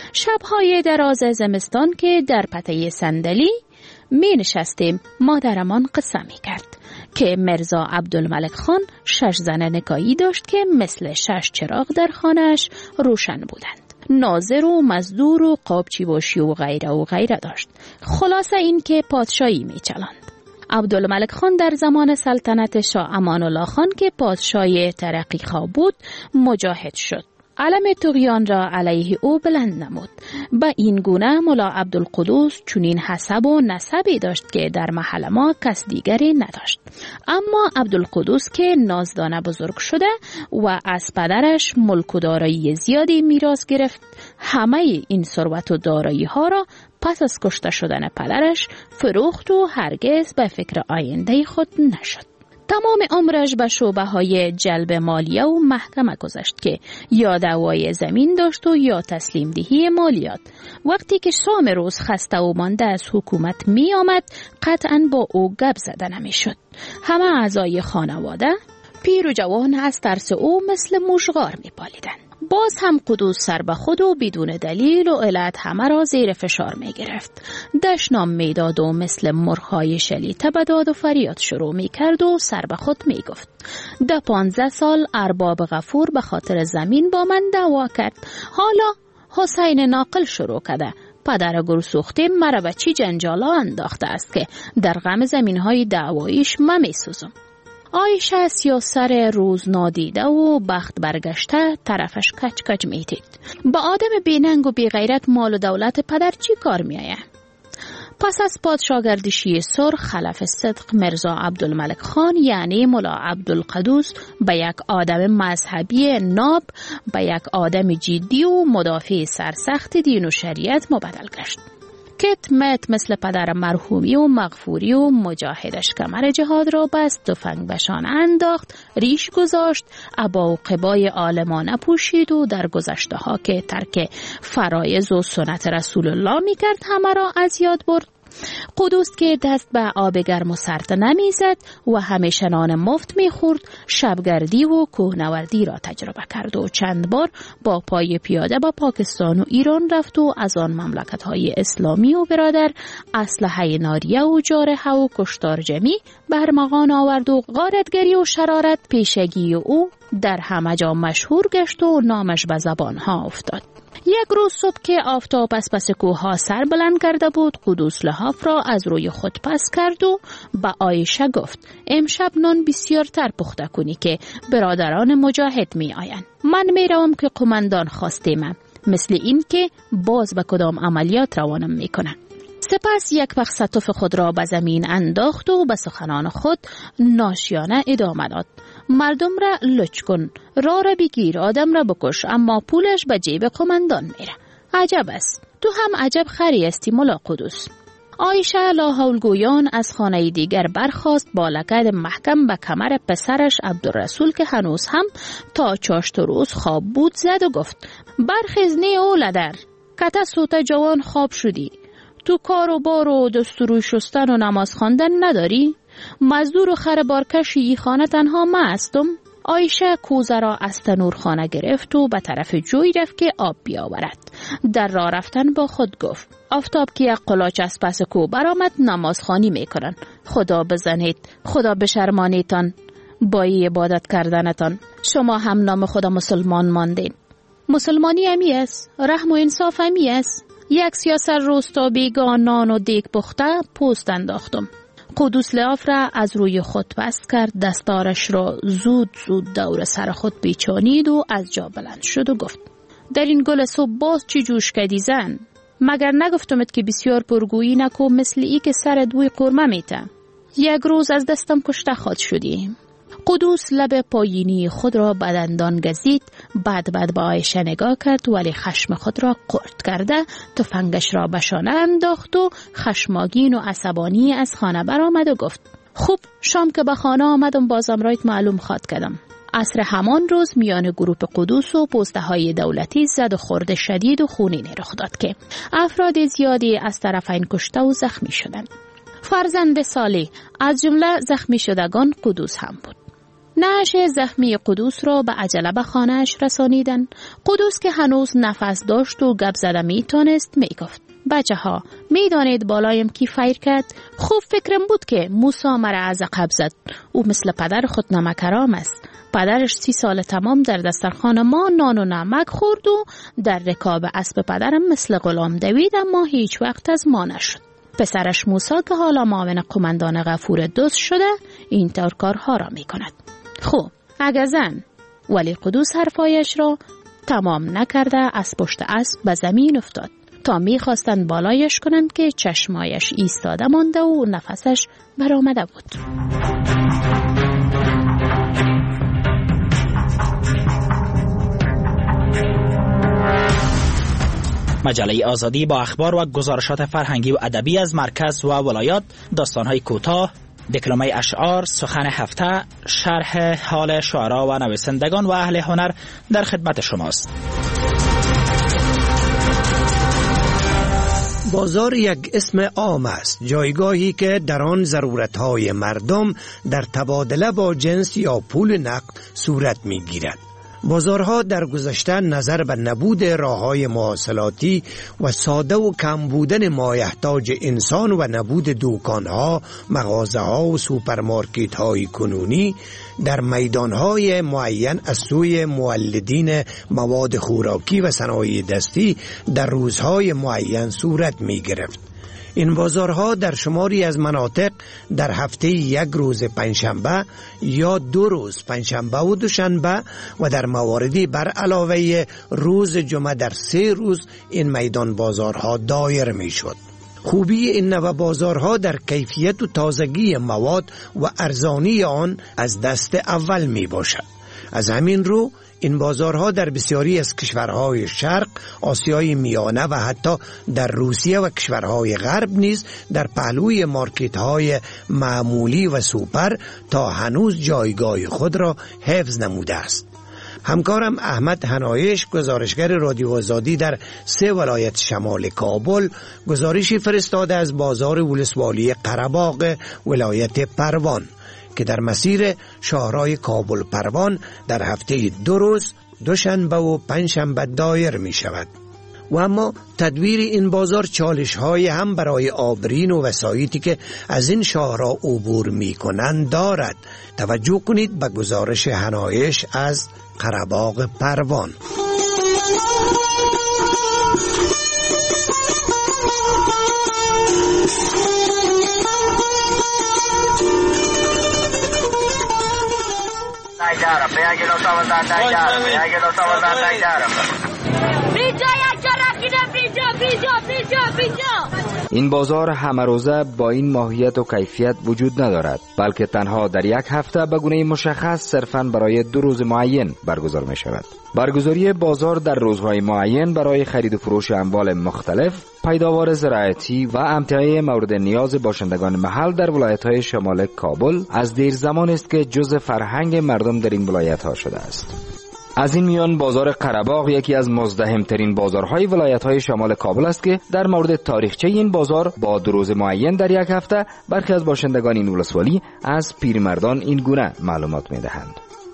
شبهای دراز زمستان که در پته صندلی می نشستیم، مادرمان قصه می کرد که مرزا عبدالملک خان شش زن نکایی داشت که مثل شش چراغ در خانهش روشن بودند. ناظر و مزدور و قابچی باشی و غیره و غیره داشت. خلاصه این که پادشاهی می چلاند. عبدالملک خان در زمان سلطنت شاه امان الله خان که پادشاه ترقی خواه بود مجاهد شد. علم طغیان را علیه او بلند نمود. با این گونه ملا عبدالقدوس چنین حسب و نسبی داشت که در محل ما کس دیگری نداشت. اما عبدالقدوس که نازدانه بزرگ شده و از پدرش ملک و دارایی زیادی میراث گرفت، همه این ثروت و دارایی ها را پس از کشته شدن پدرش فروخت و هرگز به فکر آینده خود نشد. تمام عمرش به شعبه های جلب مالیه و محکمه گذشت که یا دعوای زمین داشت و یا تسلیم دهی مالیات. وقتی که شام روز خسته و مانده از حکومت می آمد، قطعاً با او گپ زده نمی شد. همه اعضای خانواده پیر و جوان از ترس او مثل موشغار می پالیدند. باز هم قدوس سر به خود و بدون دلیل و علت همه را زیر فشار می گرفت. دشنام می داد و مثل مرغ‌های شلیته به داد و فریاد شروع می کرد و سر به خود می گفت: ده پانزده سال ارباب غفور به خاطر زمین با من دعوا کرد. حالا حسین ناقل شروع کرده. پدر گرسوخته مرا به چی جنجالا انداخته است که در غم زمین‌های دعواییش من می سوزم. عایشه سیاسر روز نادیده و بخت برگشته طرفش کچ کچ میدید. با آدم بیننگ و بیغیرت مال و دولت پدر چی کار میآید؟ پس از پادشاهگردشی سرخ خلف صدق مرزا عبدالملک خان یعنی ملا عبدالقدوس به یک آدم مذهبی ناب به یک آدم جدی و مدافع سرسخت دین و شریعت مبدل گشت. کت مت مثل پدر مرحومی و مغفوری و مجاهدش کمر جهاد را بست، تفنگ بشان انداخت، ریش گذاشت، عبا و قبای عالمانه پوشید و در گذشته ها که ترک فرایض و سنت رسول الله می کرد همه را از یاد برد. قدوس که دست به آب گرم و سرد نمیزد و همیشه نان مفت میخورد، شبگردی و کوهنوردی را تجربه کرد و چند بار با پای پیاده به پاکستان و ایران رفت و از آن مملکت‌های اسلامی و برادر اسلحه ناریه و جارحه و کشتار جمعی برمغان آورد و غارتگری و شرارت پیشگی او در همه جا مشهور گشت و نامش به زبانها افتاد. یک روز صبح که آفتاب از پس کوه سر بلند کرده بود، قدوس لحاف را از روی خود پس کرد و به عایشه گفت: امشب نان بسیار تر پخته کنی که برادران مجاهد می آیند. من می روم که قماندان خواستیم، مثل این که باز به کدام عملیات روانم می کنن. سپس یک بخ ستوف خود را به زمین انداخت و به سخنان خود ناشیانه ادامه داد. مردم را لچ کن، راه را بگیر، آدم را بکش، اما پولش به جیب قماندان میره. عجب است، تو هم عجب خری استی ملا قدوس. عایشه لاحولگویان از خانه دیگر برخاست، با لگد محکم به کمر پسرش عبدالرسول که هنوز هم تا چاشت روز خواب بود زد و گفت: برخیز نی اولادر، کتا سوتا جوان خواب شدی. تو کار و بار و دستور شستن و نماز خواندن نداری؟ مزدور و خر بارکشی ای خانه تنها ما هستم. عایشه کوزه را از تنور خانه گرفت و به طرف جوی رفت که آب بیاورد. در راه رفتن با خود گفت: آفتاب که یک قلاچ از پس کو برآمد نماز خوانی میکنن. خدا بزنید، خدا بشرمانیتان با ای عبادت کردنتان. شما هم نام خدا مسلمان ماندین. مسلمانی همی است، رحم و انصاف همی است. یک سیاسر روستا بیگان نان و دیگ پخته پوست انداختم. قدوس لعاف را از روی خود بست کرد، دستارش را زود زود دور سر خود پیچانید و از جا بلند شد و گفت: در این گل صبح باز چی جوش کردی زن؟ مگر نگفتمت که بسیار پرگویی نکو، مثل ای که سر دوی قرمه میته. یک روز از دستم کشته خود شدی. قدوس لب پایینی خود را به دندان گزید، بعد بعد با عایشه نگاه کرد، ولی خشم خود را قرد کرده تفنگش را به شانه انداخت و خشمگین و عصبانی از خانه برآمد و گفت: خوب، شام که به خانه آمدم بازم رایت معلوم خواد کردم. عصر همان روز میان گروپ قدوس و پوسته های دولتی زد و خورد شدید و خونینی رخ داد که افراد زیادی از طرفین کشته و زخمی شدند. فرزند سالی از جمله زخمی شدگان قدوس هم بود. نعش زخمی قدوس را به عجله به خانه‌اش رسانیدن. قدوس که هنوز نفس داشت و گپ زده می تانست می گفت: بچه ها می دانید بالایم کی فیر کرد؟ خوب فکرم بود که موسی مرا از عقب زد. او مثل پدر خود نمکرام است. پدرش سی سال تمام در دسترخوان ما نان و نمک خورد و در رکاب اسب پدرم مثل غلام دوید، اما هیچ وقت از ما نشد. پسرش موسی که حالا معاون قماندان غفور دوست شده این طور کارها را می کند. خوب، اگه زن. ولی قدوس حرفایش را تمام نکرده از پشت اسب به زمین افتاد. تا می خواستند بالایش کنند که چشمایش ایستاده مانده و نفسش برآمده بود. مجله آزادی با اخبار و گزارشات فرهنگی و ادبی از مرکز و ولایات، داستان‌های کوتاه، دکلمه اشعار، سخن هفته، شرح حال شعرا و نویسندگان و اهل هنر در خدمت شماست. بازار یک اسم عام است، جایگاهی که در آن ضرورت‌های مردم در تبادله با جنس یا پول نقد صورت می‌گیرد. بازارها در گذشته نظر به نبود راه‌های مواصلاتی و ساده و کم بودن مایحتاج انسان و نبود دکان‌ها، مغازه‌ها و سوپرمارکت‌های کنونی در میدان‌های معین از سوی مولدین مواد خوراکی و صنایع دستی در روزهای معین صورت می‌گرفت. این بازارها در شماری از مناطق در هفته یک روز پنجشنبه یا دو روز پنجشنبه و دوشنبه و در مواردی بر علاوه روز جمعه در سه روز این میدان بازارها دایر می شد. خوبی این نوع بازارها در کیفیت و تازگی مواد و ارزانی آن از دست اول می باشد. از همین رو این بازارها در بسیاری از کشورهای شرق، آسیای میانه و حتی در روسیه و کشورهای غرب نیز در پهلوی مارکت‌های معمولی و سوپر تا هنوز جایگاه خود را حفظ نموده است. همکارم احمد حنایش، گزارشگر رادیو آزادی در سه ولایت شمال کابل، گزارشی فرستاده از بازار ولسوالی قره‌باغ ولایت پروان که در مسیر شاهرای کابل پروان در هفته دو روز دوشنبه و پنجشنبه دایر می شود. و اما تدویر این بازار چالش های هم برای آبرین و وسایطی که از این شاهرا عبور می کنند دارد. توجه کنید به گزارش حنایش از قره‌باغ پروان. Be a que lo estaba dando ya, be a que lo estaba dando ya. این بازار همه روزه با این ماهیت و کیفیت وجود ندارد، بلکه تنها در یک هفته به گونه مشخص صرفاً برای دو روز معین برگزار می شود. برگزاری بازار در روزهای معین برای خرید و فروش اموال مختلف، پیداوار زراعتی و امتیاز مورد نیاز باشندگان محل در ولایت‌های شمال کابل از دیر زمان است که جزء فرهنگ مردم در این ولایت‌ها شده است. از این میان بازار قره‌باغ یکی از مزدحم‌ترین بازارهای ولایت‌های شمال کابل است که در مورد تاریخچه این بازار با دو روز معین در یک هفته برخی از باشندگان این ولسوالی از پیرمردان این گونه معلومات می‌دهند.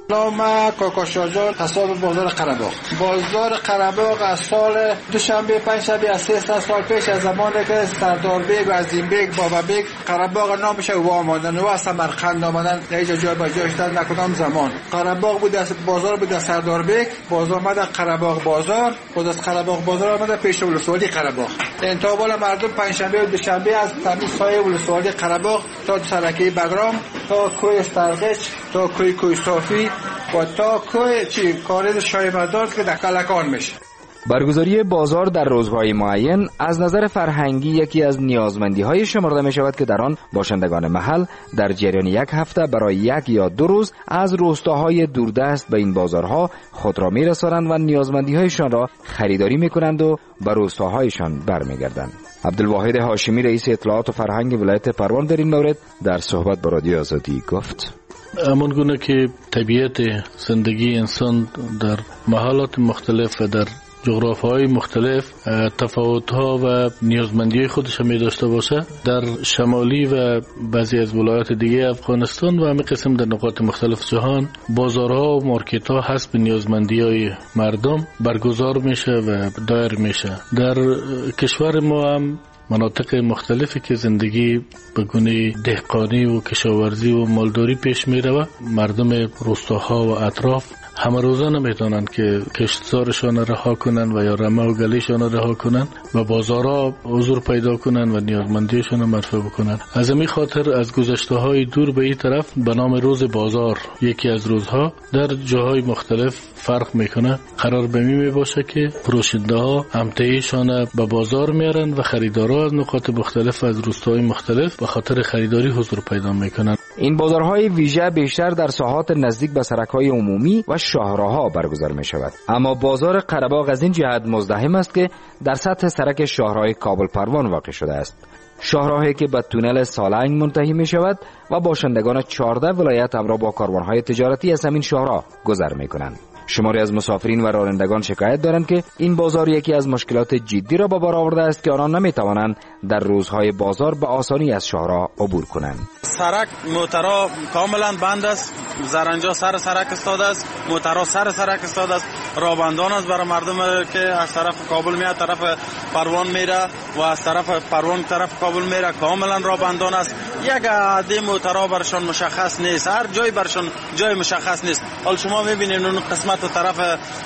نام کاکا شاجان، حساب بازار قره‌باغ. بازار قره‌باغ از سال دوشنبه پنجشنبه از سیصد سال پیش از زمانی که سردار بیگ و عظیم بیگ بابا بیگ قره‌باغ نامش او آمدن و از سمرقند آمدن در اینجا جای به جای شدن نکدام زمان. قره‌باغ بود از بازار بود از سردار بیگ، بازار آمد قره‌باغ بازار، بود از قره‌باغ بازار آمد پیش ولسوالی قره‌باغ. انتها بالا مردم پنجشنبه و دوشنبه از تمیز سایه ولسوالی قره‌باغ تا سرکی بگرام تا کوی استرغچ تا کوی کوی صافی و تا کوی چی کارید شایمرداد که در کلکان میشه. برگزاری بازار در روزهای معین از نظر فرهنگی یکی از نیازمندی‌های شمرده می‌شود که در آن باشندگان محل در جریان یک هفته برای یک یا دو روز از روستاهای دوردست به این بازارها خود را می‌رسانند و نیازمندی‌هایشان را خریداری می‌کنند و به روستاهایشان برمیگردند. عبدالواحد هاشمی رئیس اطلاعات و فرهنگ ولایت پروان در این مورد در صحبت با رادیو آزادی گفت: همان گونه که طبیعت زندگی انسان در محلات مختلف و در جغرافیای مختلف تفاوت‌ها و نیازمندی‌های خودش می داشته باشه، در شمالی و بعضی از ولایات دیگه افغانستان و همین قسم در نقاط مختلف جهان بازارها و مارکت‌ها حسب نیازمندی‌های مردم برگزار میشه و دایر میشه. در کشور ما هم مناطق مختلفی که زندگی به گونه دهقانی و کشاورزی و مالداری پیش می رود، مردم روستاها و اطراف همه روزه نمیتونن که کشتزارشان رها کنن و یا رمه و گلیشان رها کنن و بازارها حضور پیدا کنن و نیازمندیشان مرفوع بکنن. از همین خاطر از گذشته های دور به این طرف به نام روز بازار، یکی از روزها در جاهای مختلف فرق میکنه، قرار به می باشه که فروشنده ها امتیشان به بازار میارن و خریدارا از نقاط مختلف از روستاهای مختلف به خاطر خریداری حضور پیدا میکنن. این بازارهای ویژه بیشتر در ساحات نزدیک به سرک‌های عمومی و شاهراها برگزار می شود. اما بازار قره‌باغ از این جهت مزدحم است که در سطح سرک شاهراه کابل پروان واقع شده است. شاهراهی که به تونل سالنگ منتهی می شود و باشندگان چهارده ولایت همراه با کاروانهای تجارتی از همین شاهراه گذر می کنند. شماری از مسافرین و رانندگان شکایت دارند که این بازار یکی از مشکلات جدی را به بار آورده است که آنان نمی توانند در روزهای بازار به آسانی از شاهراه عبور کنند. سرک موترها کاملا بند است، زرنجا سر سرک استاده است، موترها سر سرک استاده است، رابندان است برای مردم که از طرف کابل میاد طرف پروان میره و از طرف پروان طرف کابل میره، کاملا رابندان است. یک عده موترها برشان مشخص نیست، هر جای برشان جای مشخص نیست. حال شما میبینید اون قسمت طرف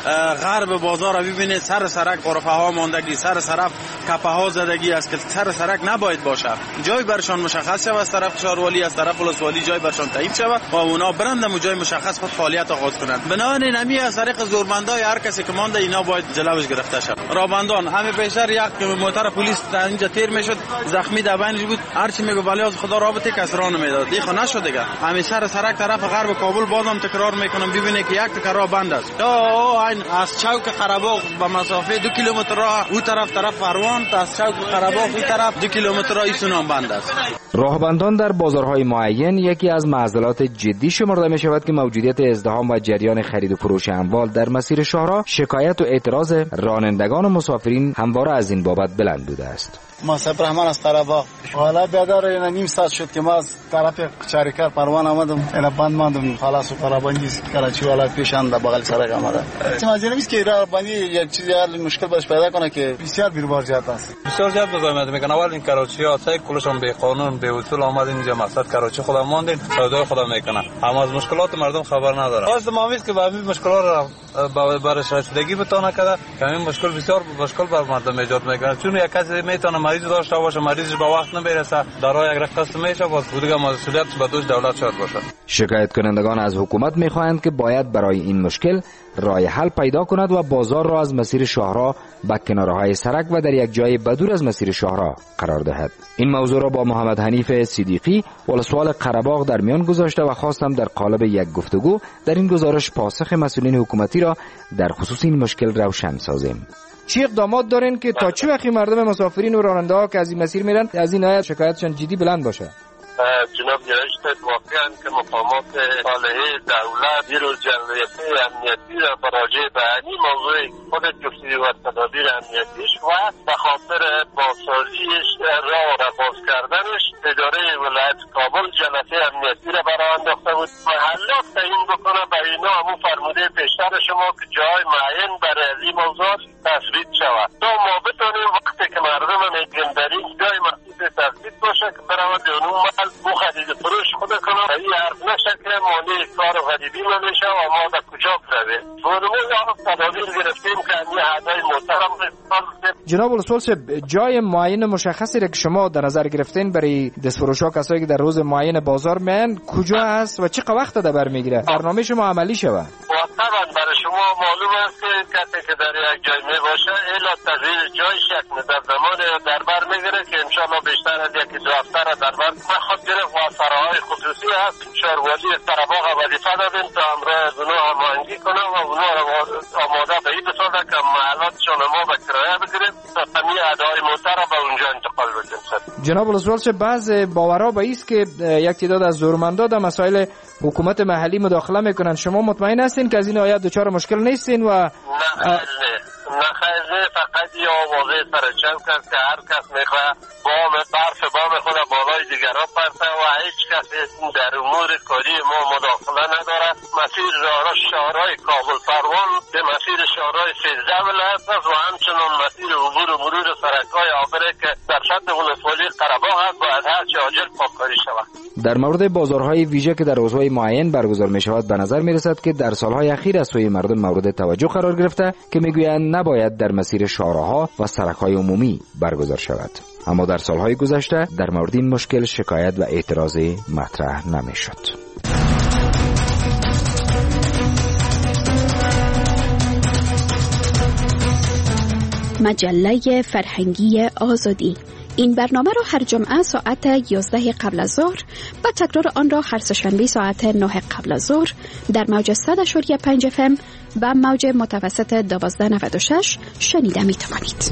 غرب بازار رو ببینید، سر سرک غرفه ها ماندگی، سر سرک کپه ها زدگی است که سر سرک نباید باشه. جای برشان مشخص شود، از طرف شاروالی از طرف ولسوالی جای برشان تعیین شود و اونا برند و جای مشخص خود فعالیت آغاز کنند. بنابراین نمی از طریق زورمندای هر کسی که مانده اینا باید جلوش گرفته شود. رابندان همین بیشتر یک موتر پلیس در اینجا تیر میشد، زخمی در بینش بود، هر چی میگه ولی از خدا رابطه کس راه نمیداد. دیگه نشد دیگه. همین سر سرک طرف غرب کابل بازم تکرار میکنم، ببینید که یک تکرار بند است. این از چوک قره‌باغ به مسافه دو کیلومتر راه او طرف طرف پروان، از چوک قره‌باغ این طرف دو کیلومتر راه سونام بند است. راهبندان در بازارهای معین یکی از معضلات جدی شمرده می شود که موجودیت ازدحام و جریان خرید و فروش اموال در مسیر شاهراه شکایت و اعتراض رانندگان و مسافرین همواره از این بابت بلند بوده است. ما صاحب رحمان از قره‌باغ حالا بیادار اینا نیم ساعت شد که ما از طرف چاریکار پروان آمدم، اینا بند ماندم، خلاص قره‌بندی کراچی والا پیشان در بغل سرک آمده. ماجرا نیست که راه بندی یک چیزی حل مشکل باش پیدا کنه که بسیار بیروبار جات است. بسیار جات بزنید میگن اول این کراچی ها سای کلشون به قانون به اصول آمد اینجا مقصد کراچی خودم ماندین سودای خودم میکنه، اما از مشکلات مردم خبر نداره. خواست ما میگیم که با همین مشکلات را برش رسیدگی بتونه کرده که همین مشکل بسیار مشکل بر مردم ایجاد میکنه، چون یک کسی میتونه مریض داشته باشه، مریضش به وقت نمیرسه، در راه یک رقص میشه، باز بودگه مسئولیت به دوش دولت شاید باشه. شکایت کنندگان از حکومت میخواهند که باید برای این مشکل راه حل پیدا کند و بازار را از مسیر شاهراه به کنارهای سرک و در یک جای بدور از مسیر شاهراه قرار دهد. این موضوع را با محمد حنیف صدیقی ولسوال قره‌باغ در میان گذاشته و خواستم در قالب یک گفتگو در این گزارش پاسخ مسئولین حکومتی را در خصوص این مشکل روشن سازیم. چی اقدامات دارین که تا چه وقتی مردم مسافرین و راننده ها که از این مسیر میرن از این آیت شکایتشان جدی بلند باشه؟ جناب نوشته واقعا که مقامات صالحه دولت دیروز جمعیتی امنیتی را براجع به این موضوع خود گفتی و تدابیر امنیتیش و به خاطر بازسازیش راه را باز کردنش اداره ولایت کابل جلسه امنیتی را برای انداخته بود. محلات تعیین بکنه به اینا همون فرموده پیشتر شما که جای معین برای این موضوع تثبیت شود تا ما بتونیم وقتی که مردم میگن در این جای مخصوص تثبیت باشه که برود اون محل بو خرید فروش خود کنم و این حرف نشه که مانع کار خریدی نمیشه و ما در کجا برویم. فرمون یا تدابیر گرفتیم که این حدای محترم جناب ولسوال صاحب، جای معین مشخصی را که شما در نظر گرفتین برای دستفروشا کسایی که در روز معین بازار میان کجا هست و چه وقت در بر میگیره؟ برنامه شما عملی شود؟ طبعا برای شما معلوم است که کسی که در یک جای می باشه الا تغییر جای شکل در زمان در بر میگیره که انشاءالله بیشتر از یکی دو هفته را در بر خود گرفت و سراهای خصوصی هست. شهروندی قره‌باغ وظیفه دادیم تا امرای از اونها هماهنگی کنه و اونها را آماده به این بسازه که محلاتشان ما به کرایه بگیریم تا همین ادعای محترم به اونجا انتقال بدیم. جناب ولسوال صاحب، بعض باورها به است که یک تعداد از زورمندا در مسائل حکومت محلی مداخله میکنن. شما مطمئن هستین که از این آیت دچار مشکل نیستین؟ و نه نه خیلی نه، فقط یه آوازه سرچم کرد که هر کس میخواه بام برف بام خود بالای دیگرها پرسه و هیچ کسی در امور کاری ما مداخله نداره. مسیر شهرهای کابل پروان به مسیر شهرهای سیزده ولایت است و همچنان مسیر عبور و مرور سرک‌های عابره که در سطح ولسوالی قره‌باغ است باید هر چه عاجل پاککاری شود. در مورد بازارهای ویژه که در روزهای معین برگزار می شود به نظر می رسد که در سالهای اخیر از سوی مردم مورد توجه قرار گرفته که میگویند نباید در مسیر شاهراه‌ها و سرک‌های عمومی برگزار شود. اما در سالهای گذشته در مورد این مشکل شکایت و اعتراضی مطرح نمی شد. مجله فرهنگی آزادی. این برنامه را هر جمعه ساعت یازده قبل از ظهر و تکرار آن را هر سه‌شنبه ساعت نه قبل از ظهر در موج صد و پنج اف ام و موج متوسط دوازده نود و شش شنیده می توانید.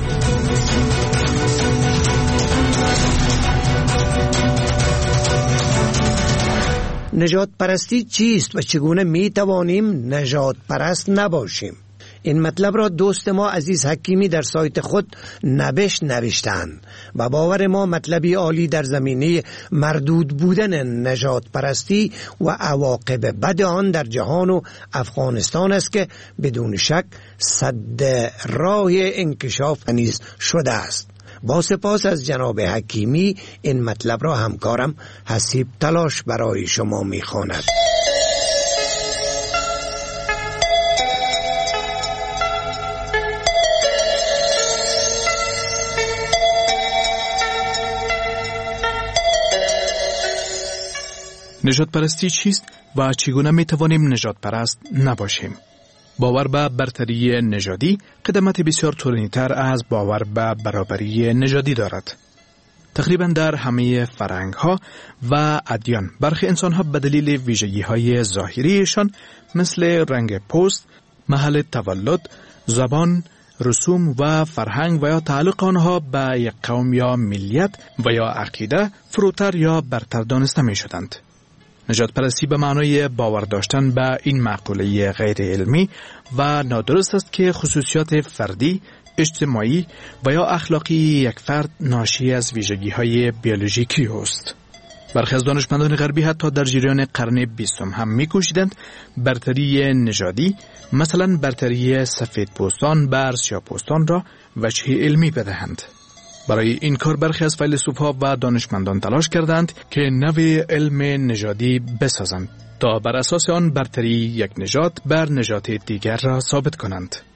نژاد پرستی چیست و چگونه می توانیم نژاد پرست نباشیم؟ این مطلب را دوست ما عزیز حکیمی در سایت خود نوشت نوشتند و باور ما مطلبی عالی در زمینه مردود بودن نژاد پرستی و عواقب بد آن در جهان و افغانستان است که بدون شک سد راه انکشاف نیز شده است. با سپاس از جناب حکیمی این مطلب را همکارم حسیب تلاش برای شما می‌خواند. نژاد پرستی چیست و چگونه می توانیم نژاد پرست نباشیم؟ باور به برتری نژادی قدمت بسیار طولانی‌تر از باور به برابری نژادی دارد. تقریبا در همه فرهنگ‌ها و ادیان برخی انسان‌ها به دلیل ویژگی‌های ظاهریشان مثل رنگ پوست، محل تولد، زبان، رسوم و فرهنگ و یا تعلق آنها به یک قوم یا ملیت و یا عقیده فروتر یا برتر دانسته می‌شدند. نژاد پرستی به معنای باور داشتن به این مقوله غیر علمی و نادرست است که خصوصیات فردی، اجتماعی و یا اخلاقی یک فرد ناشی از ویژگی‌های بیولوژیکی است. برخی از دانشمندان غربی حتی در جریان قرن بیستم هم می‌کوشیدند برتری نژادی، مثلا برتری سفید پوستان بر سیاه پوستان را وجه علمی بدهند. برای این کار برخی از فیلسوف‌ها و دانشمندان تلاش کردند که نوع علم نژادی بسازند تا بر اساس آن برتری یک نژاد بر نژاد دیگر را ثابت کنند.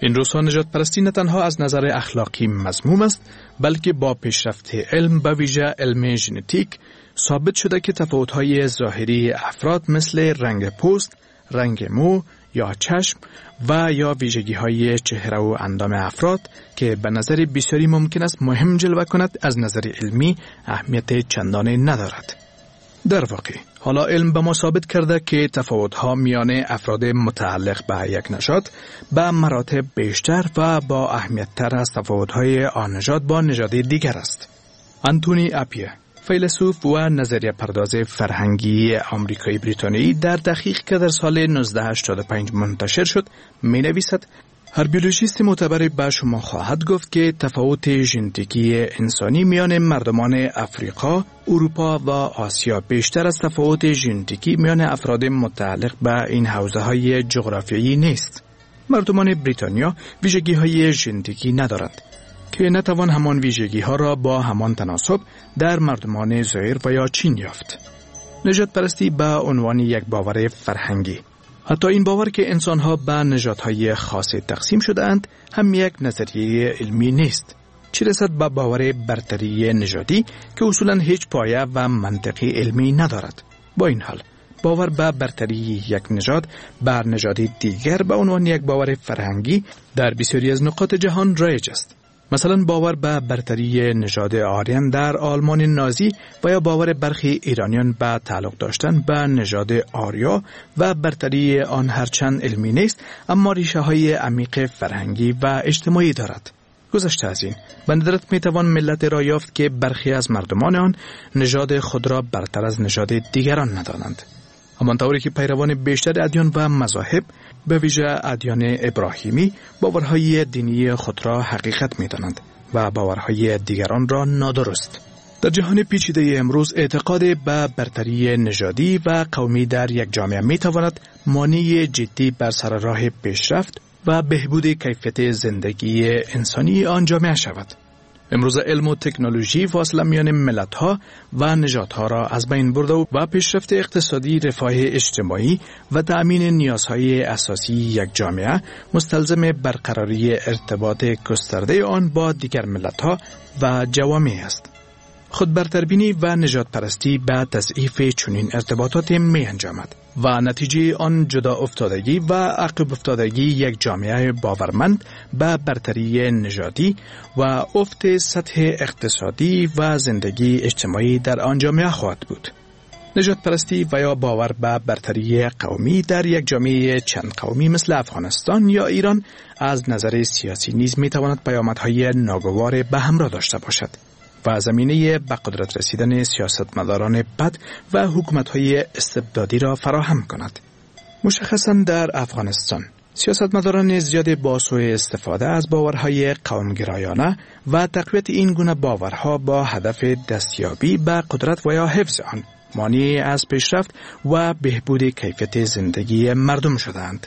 این روزها نجات پرستی نه تنها از نظر اخلاقی مذموم است، بلکه با پیشرفت علم به ویژه علم ژنتیک ثابت شده که تفاوت‌های ظاهری افراد مثل رنگ پوست، رنگ مو یا چشم و یا ویژگی‌های چهره و اندام افراد که به نظر بسیاری ممکن است مهم جلوه کند، از نظر علمی اهمیت چندانی ندارد. در واقع حالا علم به ما ثابت کرده که تفاوت‌ها میان افراد متعلق به یک نژاد به مراتب بیشتر و با اهمیت‌تر از تفاوت‌های آن نژاد با نژاد دیگر است. آنتونی اپیه، فیلسوف و نظریه پرداز فرهنگی آمریکایی بریتانیایی، در تحقیق که در سال نوزده هشتاد و پنج منتشر شد می نویسد: هر بیولوژیست معتبر به شما خواهد گفت که تفاوت ژنتیکی انسانی میان مردمان افریقا، اروپا و آسیا بیشتر از تفاوت ژنتیکی میان افراد متعلق به این حوزه‌های جغرافیایی نیست. مردمان بریتانیا ویژگی‌های ژنتیکی ندارند که نتوان همان ویژگی‌ها را با همان تناسب در مردمان زایر و یا چین یافت. نژاد پرستی به عنوان یک باور فرهنگی، حتی این باور که انسان‌ها به نژادهای خاص تقسیم شده‌اند، هم یک نظریه علمی نیست. چه رسد به باور برتری نژادی که اصولاً هیچ پایه و منطقی علمی ندارد. با این حال باور به برتری یک نژاد بر نژاد دیگر به عنوان یک باور فرهنگی در بسیاری از نقاط جهان رایج است. مثلا باور به برتری نژاد آریان در آلمان نازی و یا باور برخی ایرانیان به تعلق داشتن به نژاد آریا و برتری آن هرچند علمی نیست، اما ریشه های عمیق فرهنگی و اجتماعی دارد. گذشته از این، به ندرت می توان ملت را یافت که برخی از مردمان آن نژاد خود را برتر از نژاد دیگران ندانند. همانطوری که پیروان بیشتر ادیان و مذاهب، به ویژه ادیان ابراهیمی، باورهای دینی خود را حقیقت می دانند و باورهای دیگران را نادرست. در جهان پیچیده امروز اعتقاد به برتری نژادی و قومی در یک جامعه می تواند مانع جدی بر سر راه پیشرفت و بهبود کیفیت زندگی انسانی آن جامعه شود. امروز علم و تکنولوژی فاصله میان ملت‌ها و نژادها را از بین برده و پیشرفت اقتصادی، رفاه اجتماعی و تأمین نیازهای اساسی یک جامعه مستلزم برقراری ارتباط گسترده آن با دیگر ملت‌ها و جوامع است. خودبرتربینی و نژاد پرستی به تضعیف چنین ارتباطات می انجامد و نتیجه آن جدا افتادگی و عقب افتادگی یک جامعه باورمند به برتری نژادی و افت سطح اقتصادی و زندگی اجتماعی در آن جامعه خواهد بود. نژاد پرستی و یا باور به برتری قومی در یک جامعه چند قومی مثل افغانستان یا ایران از نظر سیاسی نیز می تواند پیامدهای ناگوار به همراه داشته باشد و زمینه به قدرت رسیدن سیاستمداران بد و حکومت‌های استبدادی را فراهم کند. مشخصاً در افغانستان سیاستمداران زیاد با سوء استفاده از باورهای قومگرایانه و تقویت این گونه باورها با هدف دستیابی به قدرت و یا حفظ آن مانع از پیشرفت و بهبود کیفیت زندگی مردم شدند.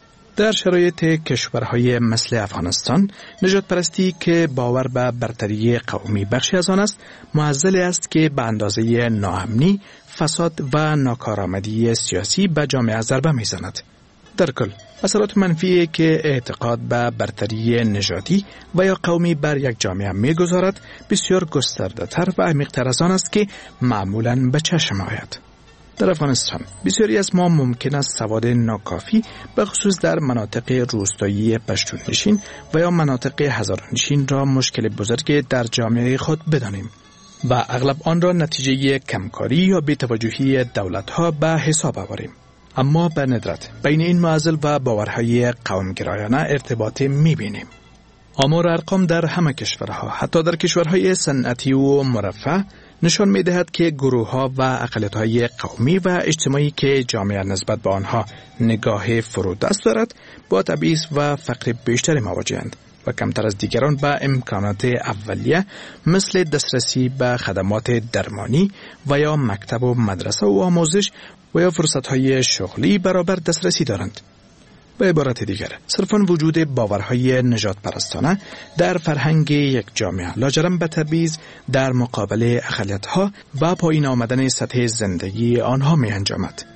در شرایط کشورهای مثل افغانستان، نژاد پرستی که باور به برتری قومی بخشی از آن است، معضل است که به اندازه ناامنی، فساد و ناکارآمدی سیاسی به جامعه ضربه می‌زند. در کل، اثرات منفی که اعتقاد به برتری نژادی و یا قومی بر یک جامعه می‌گذارد، بسیار گسترده‌تر و عمیق‌تر از آن است که معمولاً به چشم آید. در افغانستان بسیاری از ما ممکن است سواد ناکافی به خصوص در مناطق روستایی پشتون نشین و یا مناطق هزارانشین را مشکل بزرگ در جامعه خود بدانیم و اغلب آن را نتیجه کمکاری یا بی‌توجهی دولت‌ها به حساب آوریم. اما به ندرت بین این معضل و باورهای قومگرایانه ارتباط می‌بینیم. آمار ارقام در همه کشورها، حتی در کشورهای صنعتی و مرفه، نشان می دهد که گروه ها و اقلیت های قومی و اجتماعی که جامعه نسبت به آنها نگاه فرودست دارد با تبعیض و فقر بیشتری مواجهند و کمتر از دیگران به امکانات اولیه مثل دسترسی به خدمات درمانی و یا مکتب و مدرسه و آموزش و یا فرصت های شغلی برابر دسترسی دارند. به عبارت دیگر، صرفاً وجود باورهای نژاد پرستانه در فرهنگ یک جامعه لاجرم به تبعیض در مقابل اقلیت‌ها و پایین آمدن سطح زندگی آنها می انجامد.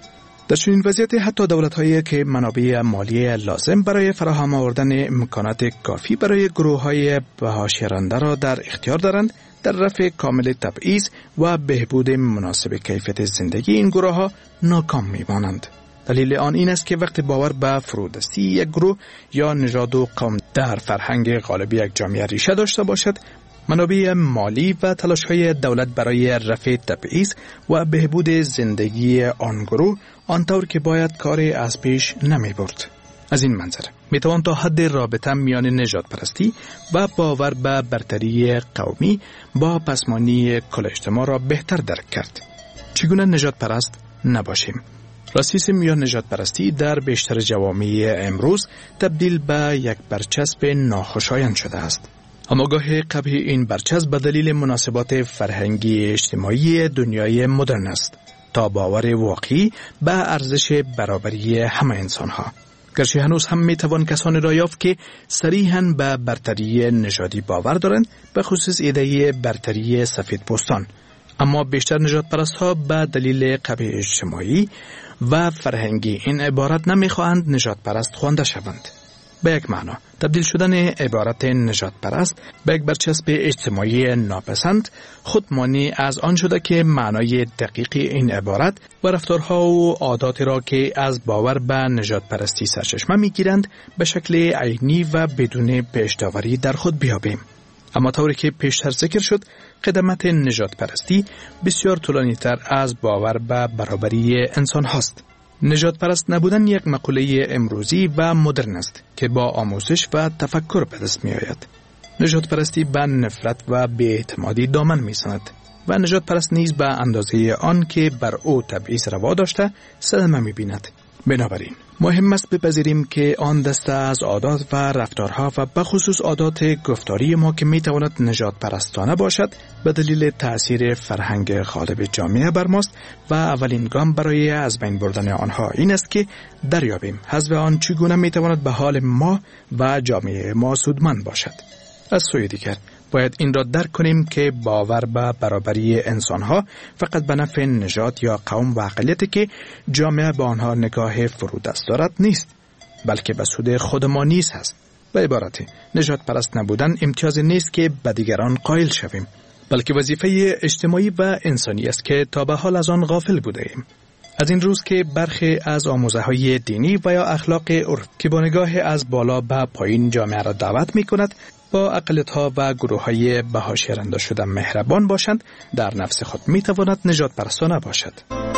در چنین وضعیت حتی دولت‌هایی که منابع مالی لازم برای فراهم آوردن امکانات کافی برای گروه‌های بهاشیرنده را در اختیار دارند، در رفع کامل تبعیض و بهبود مناسب کیفیت زندگی این گروه‌ها ناکام می‌مانند. دلیل آن این است که وقتی باور به فرودستی یک گروه یا نژاد و قوم در فرهنگ غالب یک جامعه ریشه داشته باشد، منابع مالی و تلاش‌های دولت برای رفع تبعیض و بهبود زندگی آن گروه آنطور که باید کاری از پیش نمی برد. از این منظر می توان تا حد رابطه میان نژاد پرستی و باور به برتری قومی با پسمانی کل اجتماع را بهتر درک کرد. چگونه نژاد پرست نباشیم؟ راسیسم یا نژاد پرستی در بیشتر جوامع امروز تبدیل به یک برچسب ناخوشایند شده است. آماگاه قبح این برچسب به دلیل مناسبات فرهنگی اجتماعی دنیای مدرن است تا باور واقعی به ارزش برابری همه انسانها. گرچه هنوز هم می توان کسانی را یافت که صریحاً به برتری نژادی باور دارند، به خصوص ایده برتری سفید پوستان، اما بیشتر نژاد پرست‌ها به دلیل قبح اجتماعی و فرهنگی این عبارت نمی‌خواهند نژاد پرست خوانده شوند. به یک معنا تبدیل شدن عبارت نژاد پرست به یک برچسب اجتماعی ناپسند خود مانی از آن شده که معنای دقیق این عبارت و رفتارها و عاداتی را که از باور به نژاد پرستی سرچشمه می‌گیرند به شکل عینی و بدون پیش داوری در خود بیابیم. اما طوری که پیشتر ذکر شد، خدمت نژاد پرستی بسیار طولانی‌تر از باور به برابری انسان هاست. نژاد پرست نبودن یک مقوله امروزی و مدرن است که با آموزش و تفکر به دست می آید. نژاد پرستی به نفرت و بی‌اعتمادی دامن می زند و نژاد پرست نیز به اندازه آن که بر او تبعیض روا داشته صدمه می بیند. بنابراین مهم است بپذیریم که آن دسته از عادات و رفتارها و بخصوص عادات گفتاری ما که می تواند نژاد پرستانه باشد به دلیل تأثیر فرهنگ غالب جامعه بر ماست و اولین گام برای از بین بردن آنها این است که دریابیم حذف آن چگونه می تواند به حال ما و جامعه ما سودمند باشد. از سوی دیگر باید این را درک کنیم که باور به برابری انسانها فقط به نفع نژاد یا قوم و اقلیتی که جامعه به آنها نگاه فرودست دارد نیست، بلکه به سود خود ما نیز هست. به عبارتی نژاد پرست نبودن امتیازی نیست که به دیگران قائل شویم، بلکه وظیفه اجتماعی و انسانی است که تا به حال از آن غافل بوده ایم. از این روز که برخی از آموزه های دینی و یا اخلاق عرف که با نگاه از بالا به پایین جامعه را دعوت می کند با اقلیت‌ها و گروه‌های بهاشیرنده شده مهربان باشند، در نفس خود می تواند نژاد پرستانه باشد.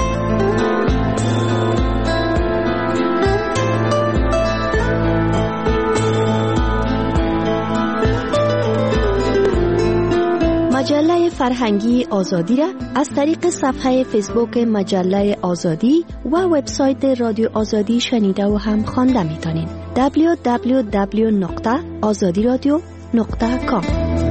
مجله فرهنگی آزادی را از طریق صفحه فیسبوک مجله آزادی و وبسایت رادیو آزادی شنیده و هم خوانده می‌تونید. دبلیو دبلیو دبلیو نقطه آزادی رادیو نقطه کام.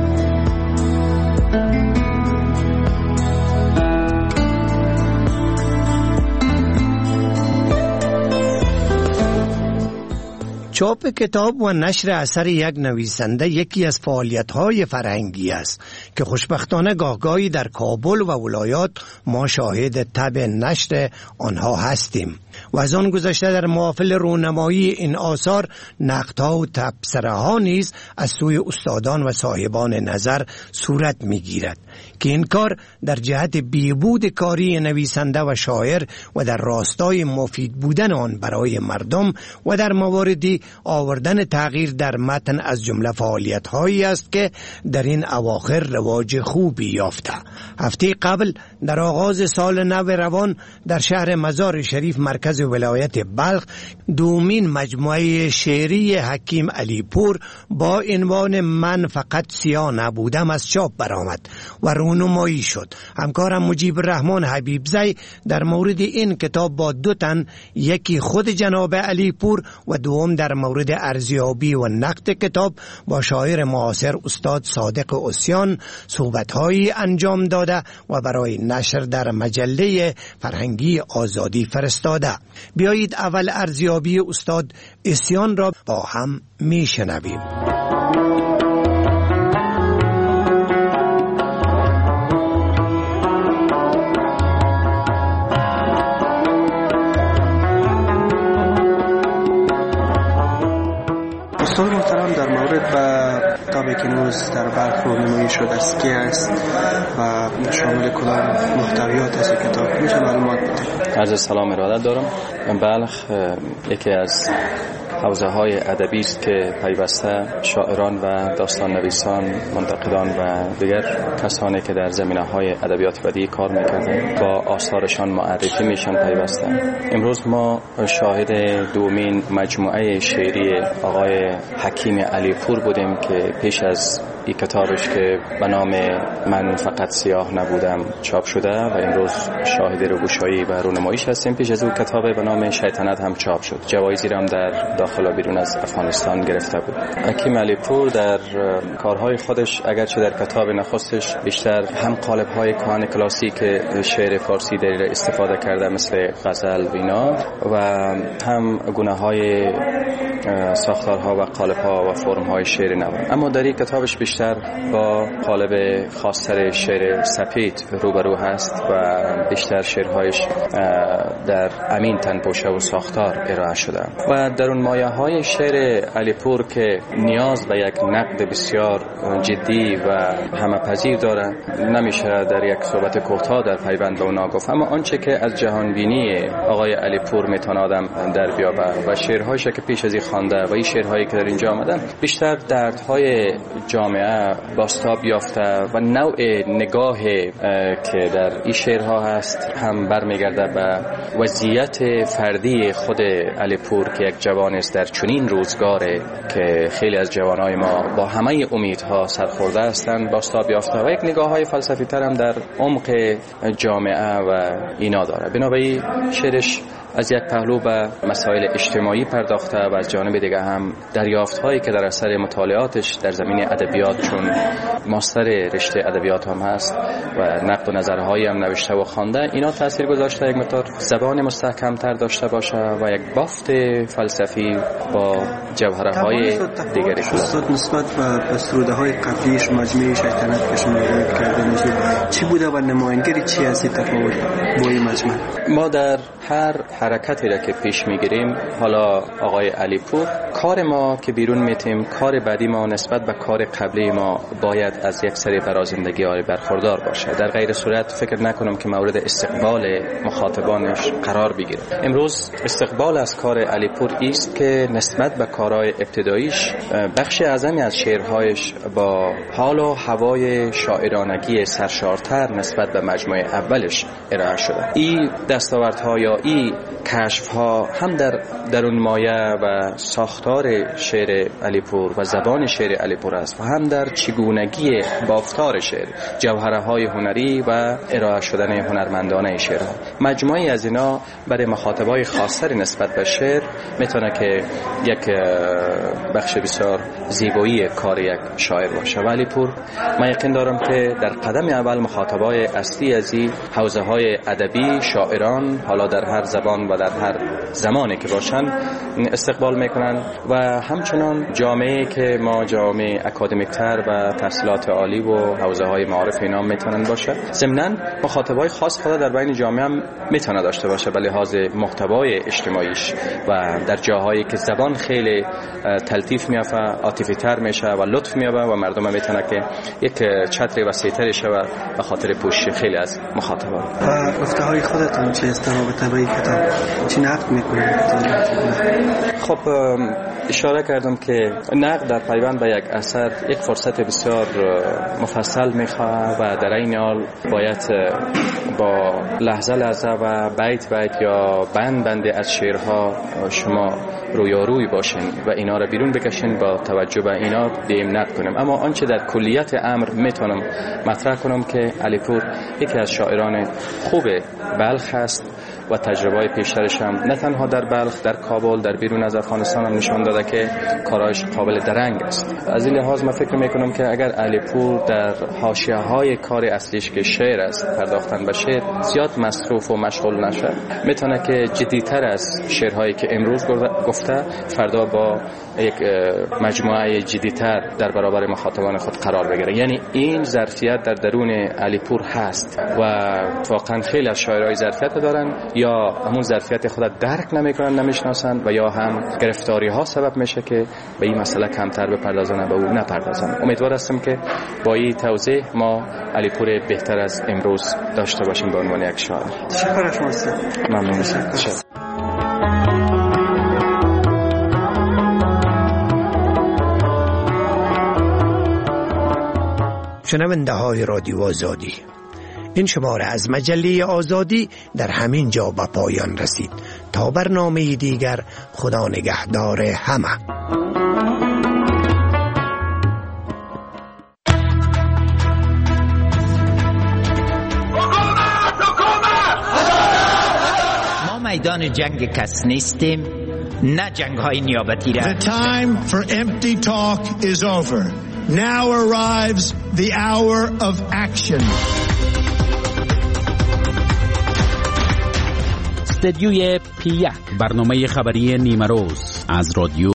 چاپ کتاب و نشر اثر یک نویسنده یکی از فعالیت‌های فرهنگی است که خوشبختانه گاهگاهی در کابل و ولایات ما شاهد تب نشر آنها هستیم و از آن گذشته در محافل رونمایی این آثار نقدها و تبصره‌ها نیز از سوی استادان و صاحبان نظر صورت می‌گیرد که این کار در جهت بیهود کاری نویسنده و شاعر و در راستای مفید بودن آن برای مردم و در مواردی آوردن تغییر در متن از جمله فعالیت‌هایی است که در این اواخر رواج خوبی یافته. هفته قبل در آغاز سال نو روان در شهر مزار شریف مرکز ولایت بلخ دومین مجموعه شعری حکیم علی پور با عنوان من فقط سیاه نبودم از چاپ برآمد و رونمایی شد. همکارم مجیب الرحمن حبیبزی در مورد این کتاب با دو تن، یکی خود جناب علی پور و دوم در مورد ارزیابی و نقد کتاب با شاعر معاصر استاد صادق عصیان صحبت‌هایی انجام داده و برای نشر در مجله فرهنگی آزادی فرستاده. بیایید اول ارزیابی استاد عصیان را با هم میشنویم. استاد محترم در مورد به کتابی که امروز در بلخ رونمایی شده است کی است و شامل کدام محتویات است کتاب میشه معلومات بدید؟ عرض سلام ارادت دارم. بلخ یکی از حوزه های ادبی است که پیوسته شاعران و داستان نویسان، منتقدان و دیگر کسانی که در زمینه‌های ادبیات بدیعی کار می‌کنند با آثارشان معرفی میشن پیوسته. امروز ما شاهد دومین مجموعه شعری آقای حکیم علی پور بودیم که پیش از این کتابش که به نام من فقط سیاه نبودم چاپ شده و امروز شاهد روگشایی و رونماییش هستیم. پیش از او کتاب به نام شیطنت هم چاپ شد. جوایزی هم در داخل و بیرون از افغانستان گرفته بود. حکیم علی پور در کارهای خودش اگرچه در کتاب نخستش بیشتر هم قالب‌های کهن کلاسیک شعر فارسی در استفاده کرده مثل غزل و اینا و هم گونه‌های ساختارها و قالب‌ها و فرم‌های شعر نو. اما در این کتابش بیشتر با قالب خاص‌تر شعر سپید روبرو هست و بیشتر شعرهایش در امین تنپوشه و ساختار ارائه شده و در اون مایه‌های شعر علی پور که نیاز به یک نقد بسیار جدی و همه پذیر داره نمیشه در یک صحبت کوتاه در پیوند به اونا گفت. اما آنچه که از جهانبینی آقای علی پور میتونه آدم در بیابه و شعرهایش که پیش از این خوانده و این شعرهایی که در اینجا آمدن بیشتر دردهای جامعه بازتاب یافته و نوع نگاه که در این شعرها هست هم برمیگرده به وضعیت فردی خود علی پور که یک جوان است در چنین روزگاره که خیلی از جوانای ما با همه امیدها سرخورده هستند بازتاب یافته و یک نگاه های فلسفی تر هم در عمق جامعه و اینا داره. بنابراین شعرش از یک پهلو به مسائل اجتماعی پرداخته و از جانب دیگه هم دریافت‌هایی که در اثر مطالعاتش در زمینه ادبیات چون ماستر رشته ادبیات هم هست و نقد و نظرهایی هم نوشته و خوانده اینا تاثیر گذاشته یک مقدار زبان مستحکم‌تر داشته باشه و یک بافت فلسفی با جوهرهای دیگری استاد نسبت به سروده‌های قبلیش مجموعه شیطنت که شما یاد کردین چی بوده و نمایندگی چی از این تفاوت با این مجموعه؟ ما در هر حرکتی را که پیش میگیریم حالا آقای علی پور کار ما که بیرون میتیم کار بعدی ما نسبت به کار قبلی ما باید از یک سری برازندگی های برخوردار باشه. در غیر صورت فکر نکنم که مورد استقبال مخاطبانش قرار بگیره. امروز استقبال از کار علی پور است که نسبت به کارهای ابتداییش بخش اعظمی از شعرهایش با حال و هوای شاعرانگی سرشارتر نسبت به مجموعه اولش ارائه شده. این دستاوردها یا این کشف ها هم در درون مایه و ساختار شعر علی پور و زبان شعر علی پور است و هم در چگونگی بافتار شعر، جوهره های هنری و ارائه شدن هنرمندانه شعرها. مجموعی از اینا برای مخاطبای خاصتری نسبت به شعر میتونه که یک بخش بسیار زیبایی کار یک شاعر باشه. و علی پور من یقین دارم که در قدم اول مخاطبای اصلی از این حوزه های ادبی شاعران حالا در هر زبان و در هر زمانی که باشن استقبال میکنن و همچنان جامعه که ما جامعه اکادمیک تر و تحصیلات عالی و حوزه های معارف اینا میتونن باشه. ضمناً مخاطبای خاص خود در بین جامعه هم میتونه داشته باشه به لحاظ محتوای اجتماعیش و در جاهایی که زبان خیلی تلطیف میافه عاطفی تر میشه و لطف میابه و مردم میتونه که یک چتر وسیع‌تری شه به خاطر پوشش خیلی از مخاطبان. و گفته های خودتون چه است رابطه با این کتاب؟ چی نقد میکنید؟ خب اشاره کردم که نقد در پیوند به یک اثر یک فرصت بسیار مفصل میخواه و در این حال باید با لحظه لحظه و بیت بیت یا بند بند از شعرها شما رویاروی باشین و اینا را بیرون بکشین با توجه به اینا بیم نقد کنیم. اما آنچه در کلیت امر میتونم مطرح کنم که علی پور یکی از شاعران خوب بلخ است و تجربه پیشترش هم نه تنها در بلخ، در کابل، در بیرون از افغانستان هم نشان داده که کارایش قابل درنگ است. از این لحاظ من فکر میکنم که اگر علی پور در حاشیه‌های کار اصلیش که شعر است پرداختن به شعر زیاد مصروف و مشغول نشه میتونه که جدیتر از شعرهایی که امروز گفته فردا با یک مجموعه جدیتر در برابر مخاطبان خود قرار بگیره. یعنی این ظرفیت در درون علی پور هست و واقعا خیلی از شاعرای ظرفیت دارن. یا همون ظرفیت خود درک نمیکنن، نمیشناسن و یا هم گرفتاری ها سبب میشه که به این مسئله کمتر بپردازن و به او نپردازن. امیدوار هستم که با این توضیح ما علیپور بهتر از امروز داشته باشیم به عنوان یک شاعر. تشکر از شما استاد. ممنون هستم. شنونده های رادیو آزادی، این شماره از مجله آزادی در همین جا به پایان رسید. تا برنامه دیگر، خدا نگهدار همه. ما میدان جنگ کس نیستیم، نه جنگ های نیابتی را. The time for empty talk is over. Now arrives the hour of action. استدیوی پی یک، برنامه خبری نیمه روز از رادیو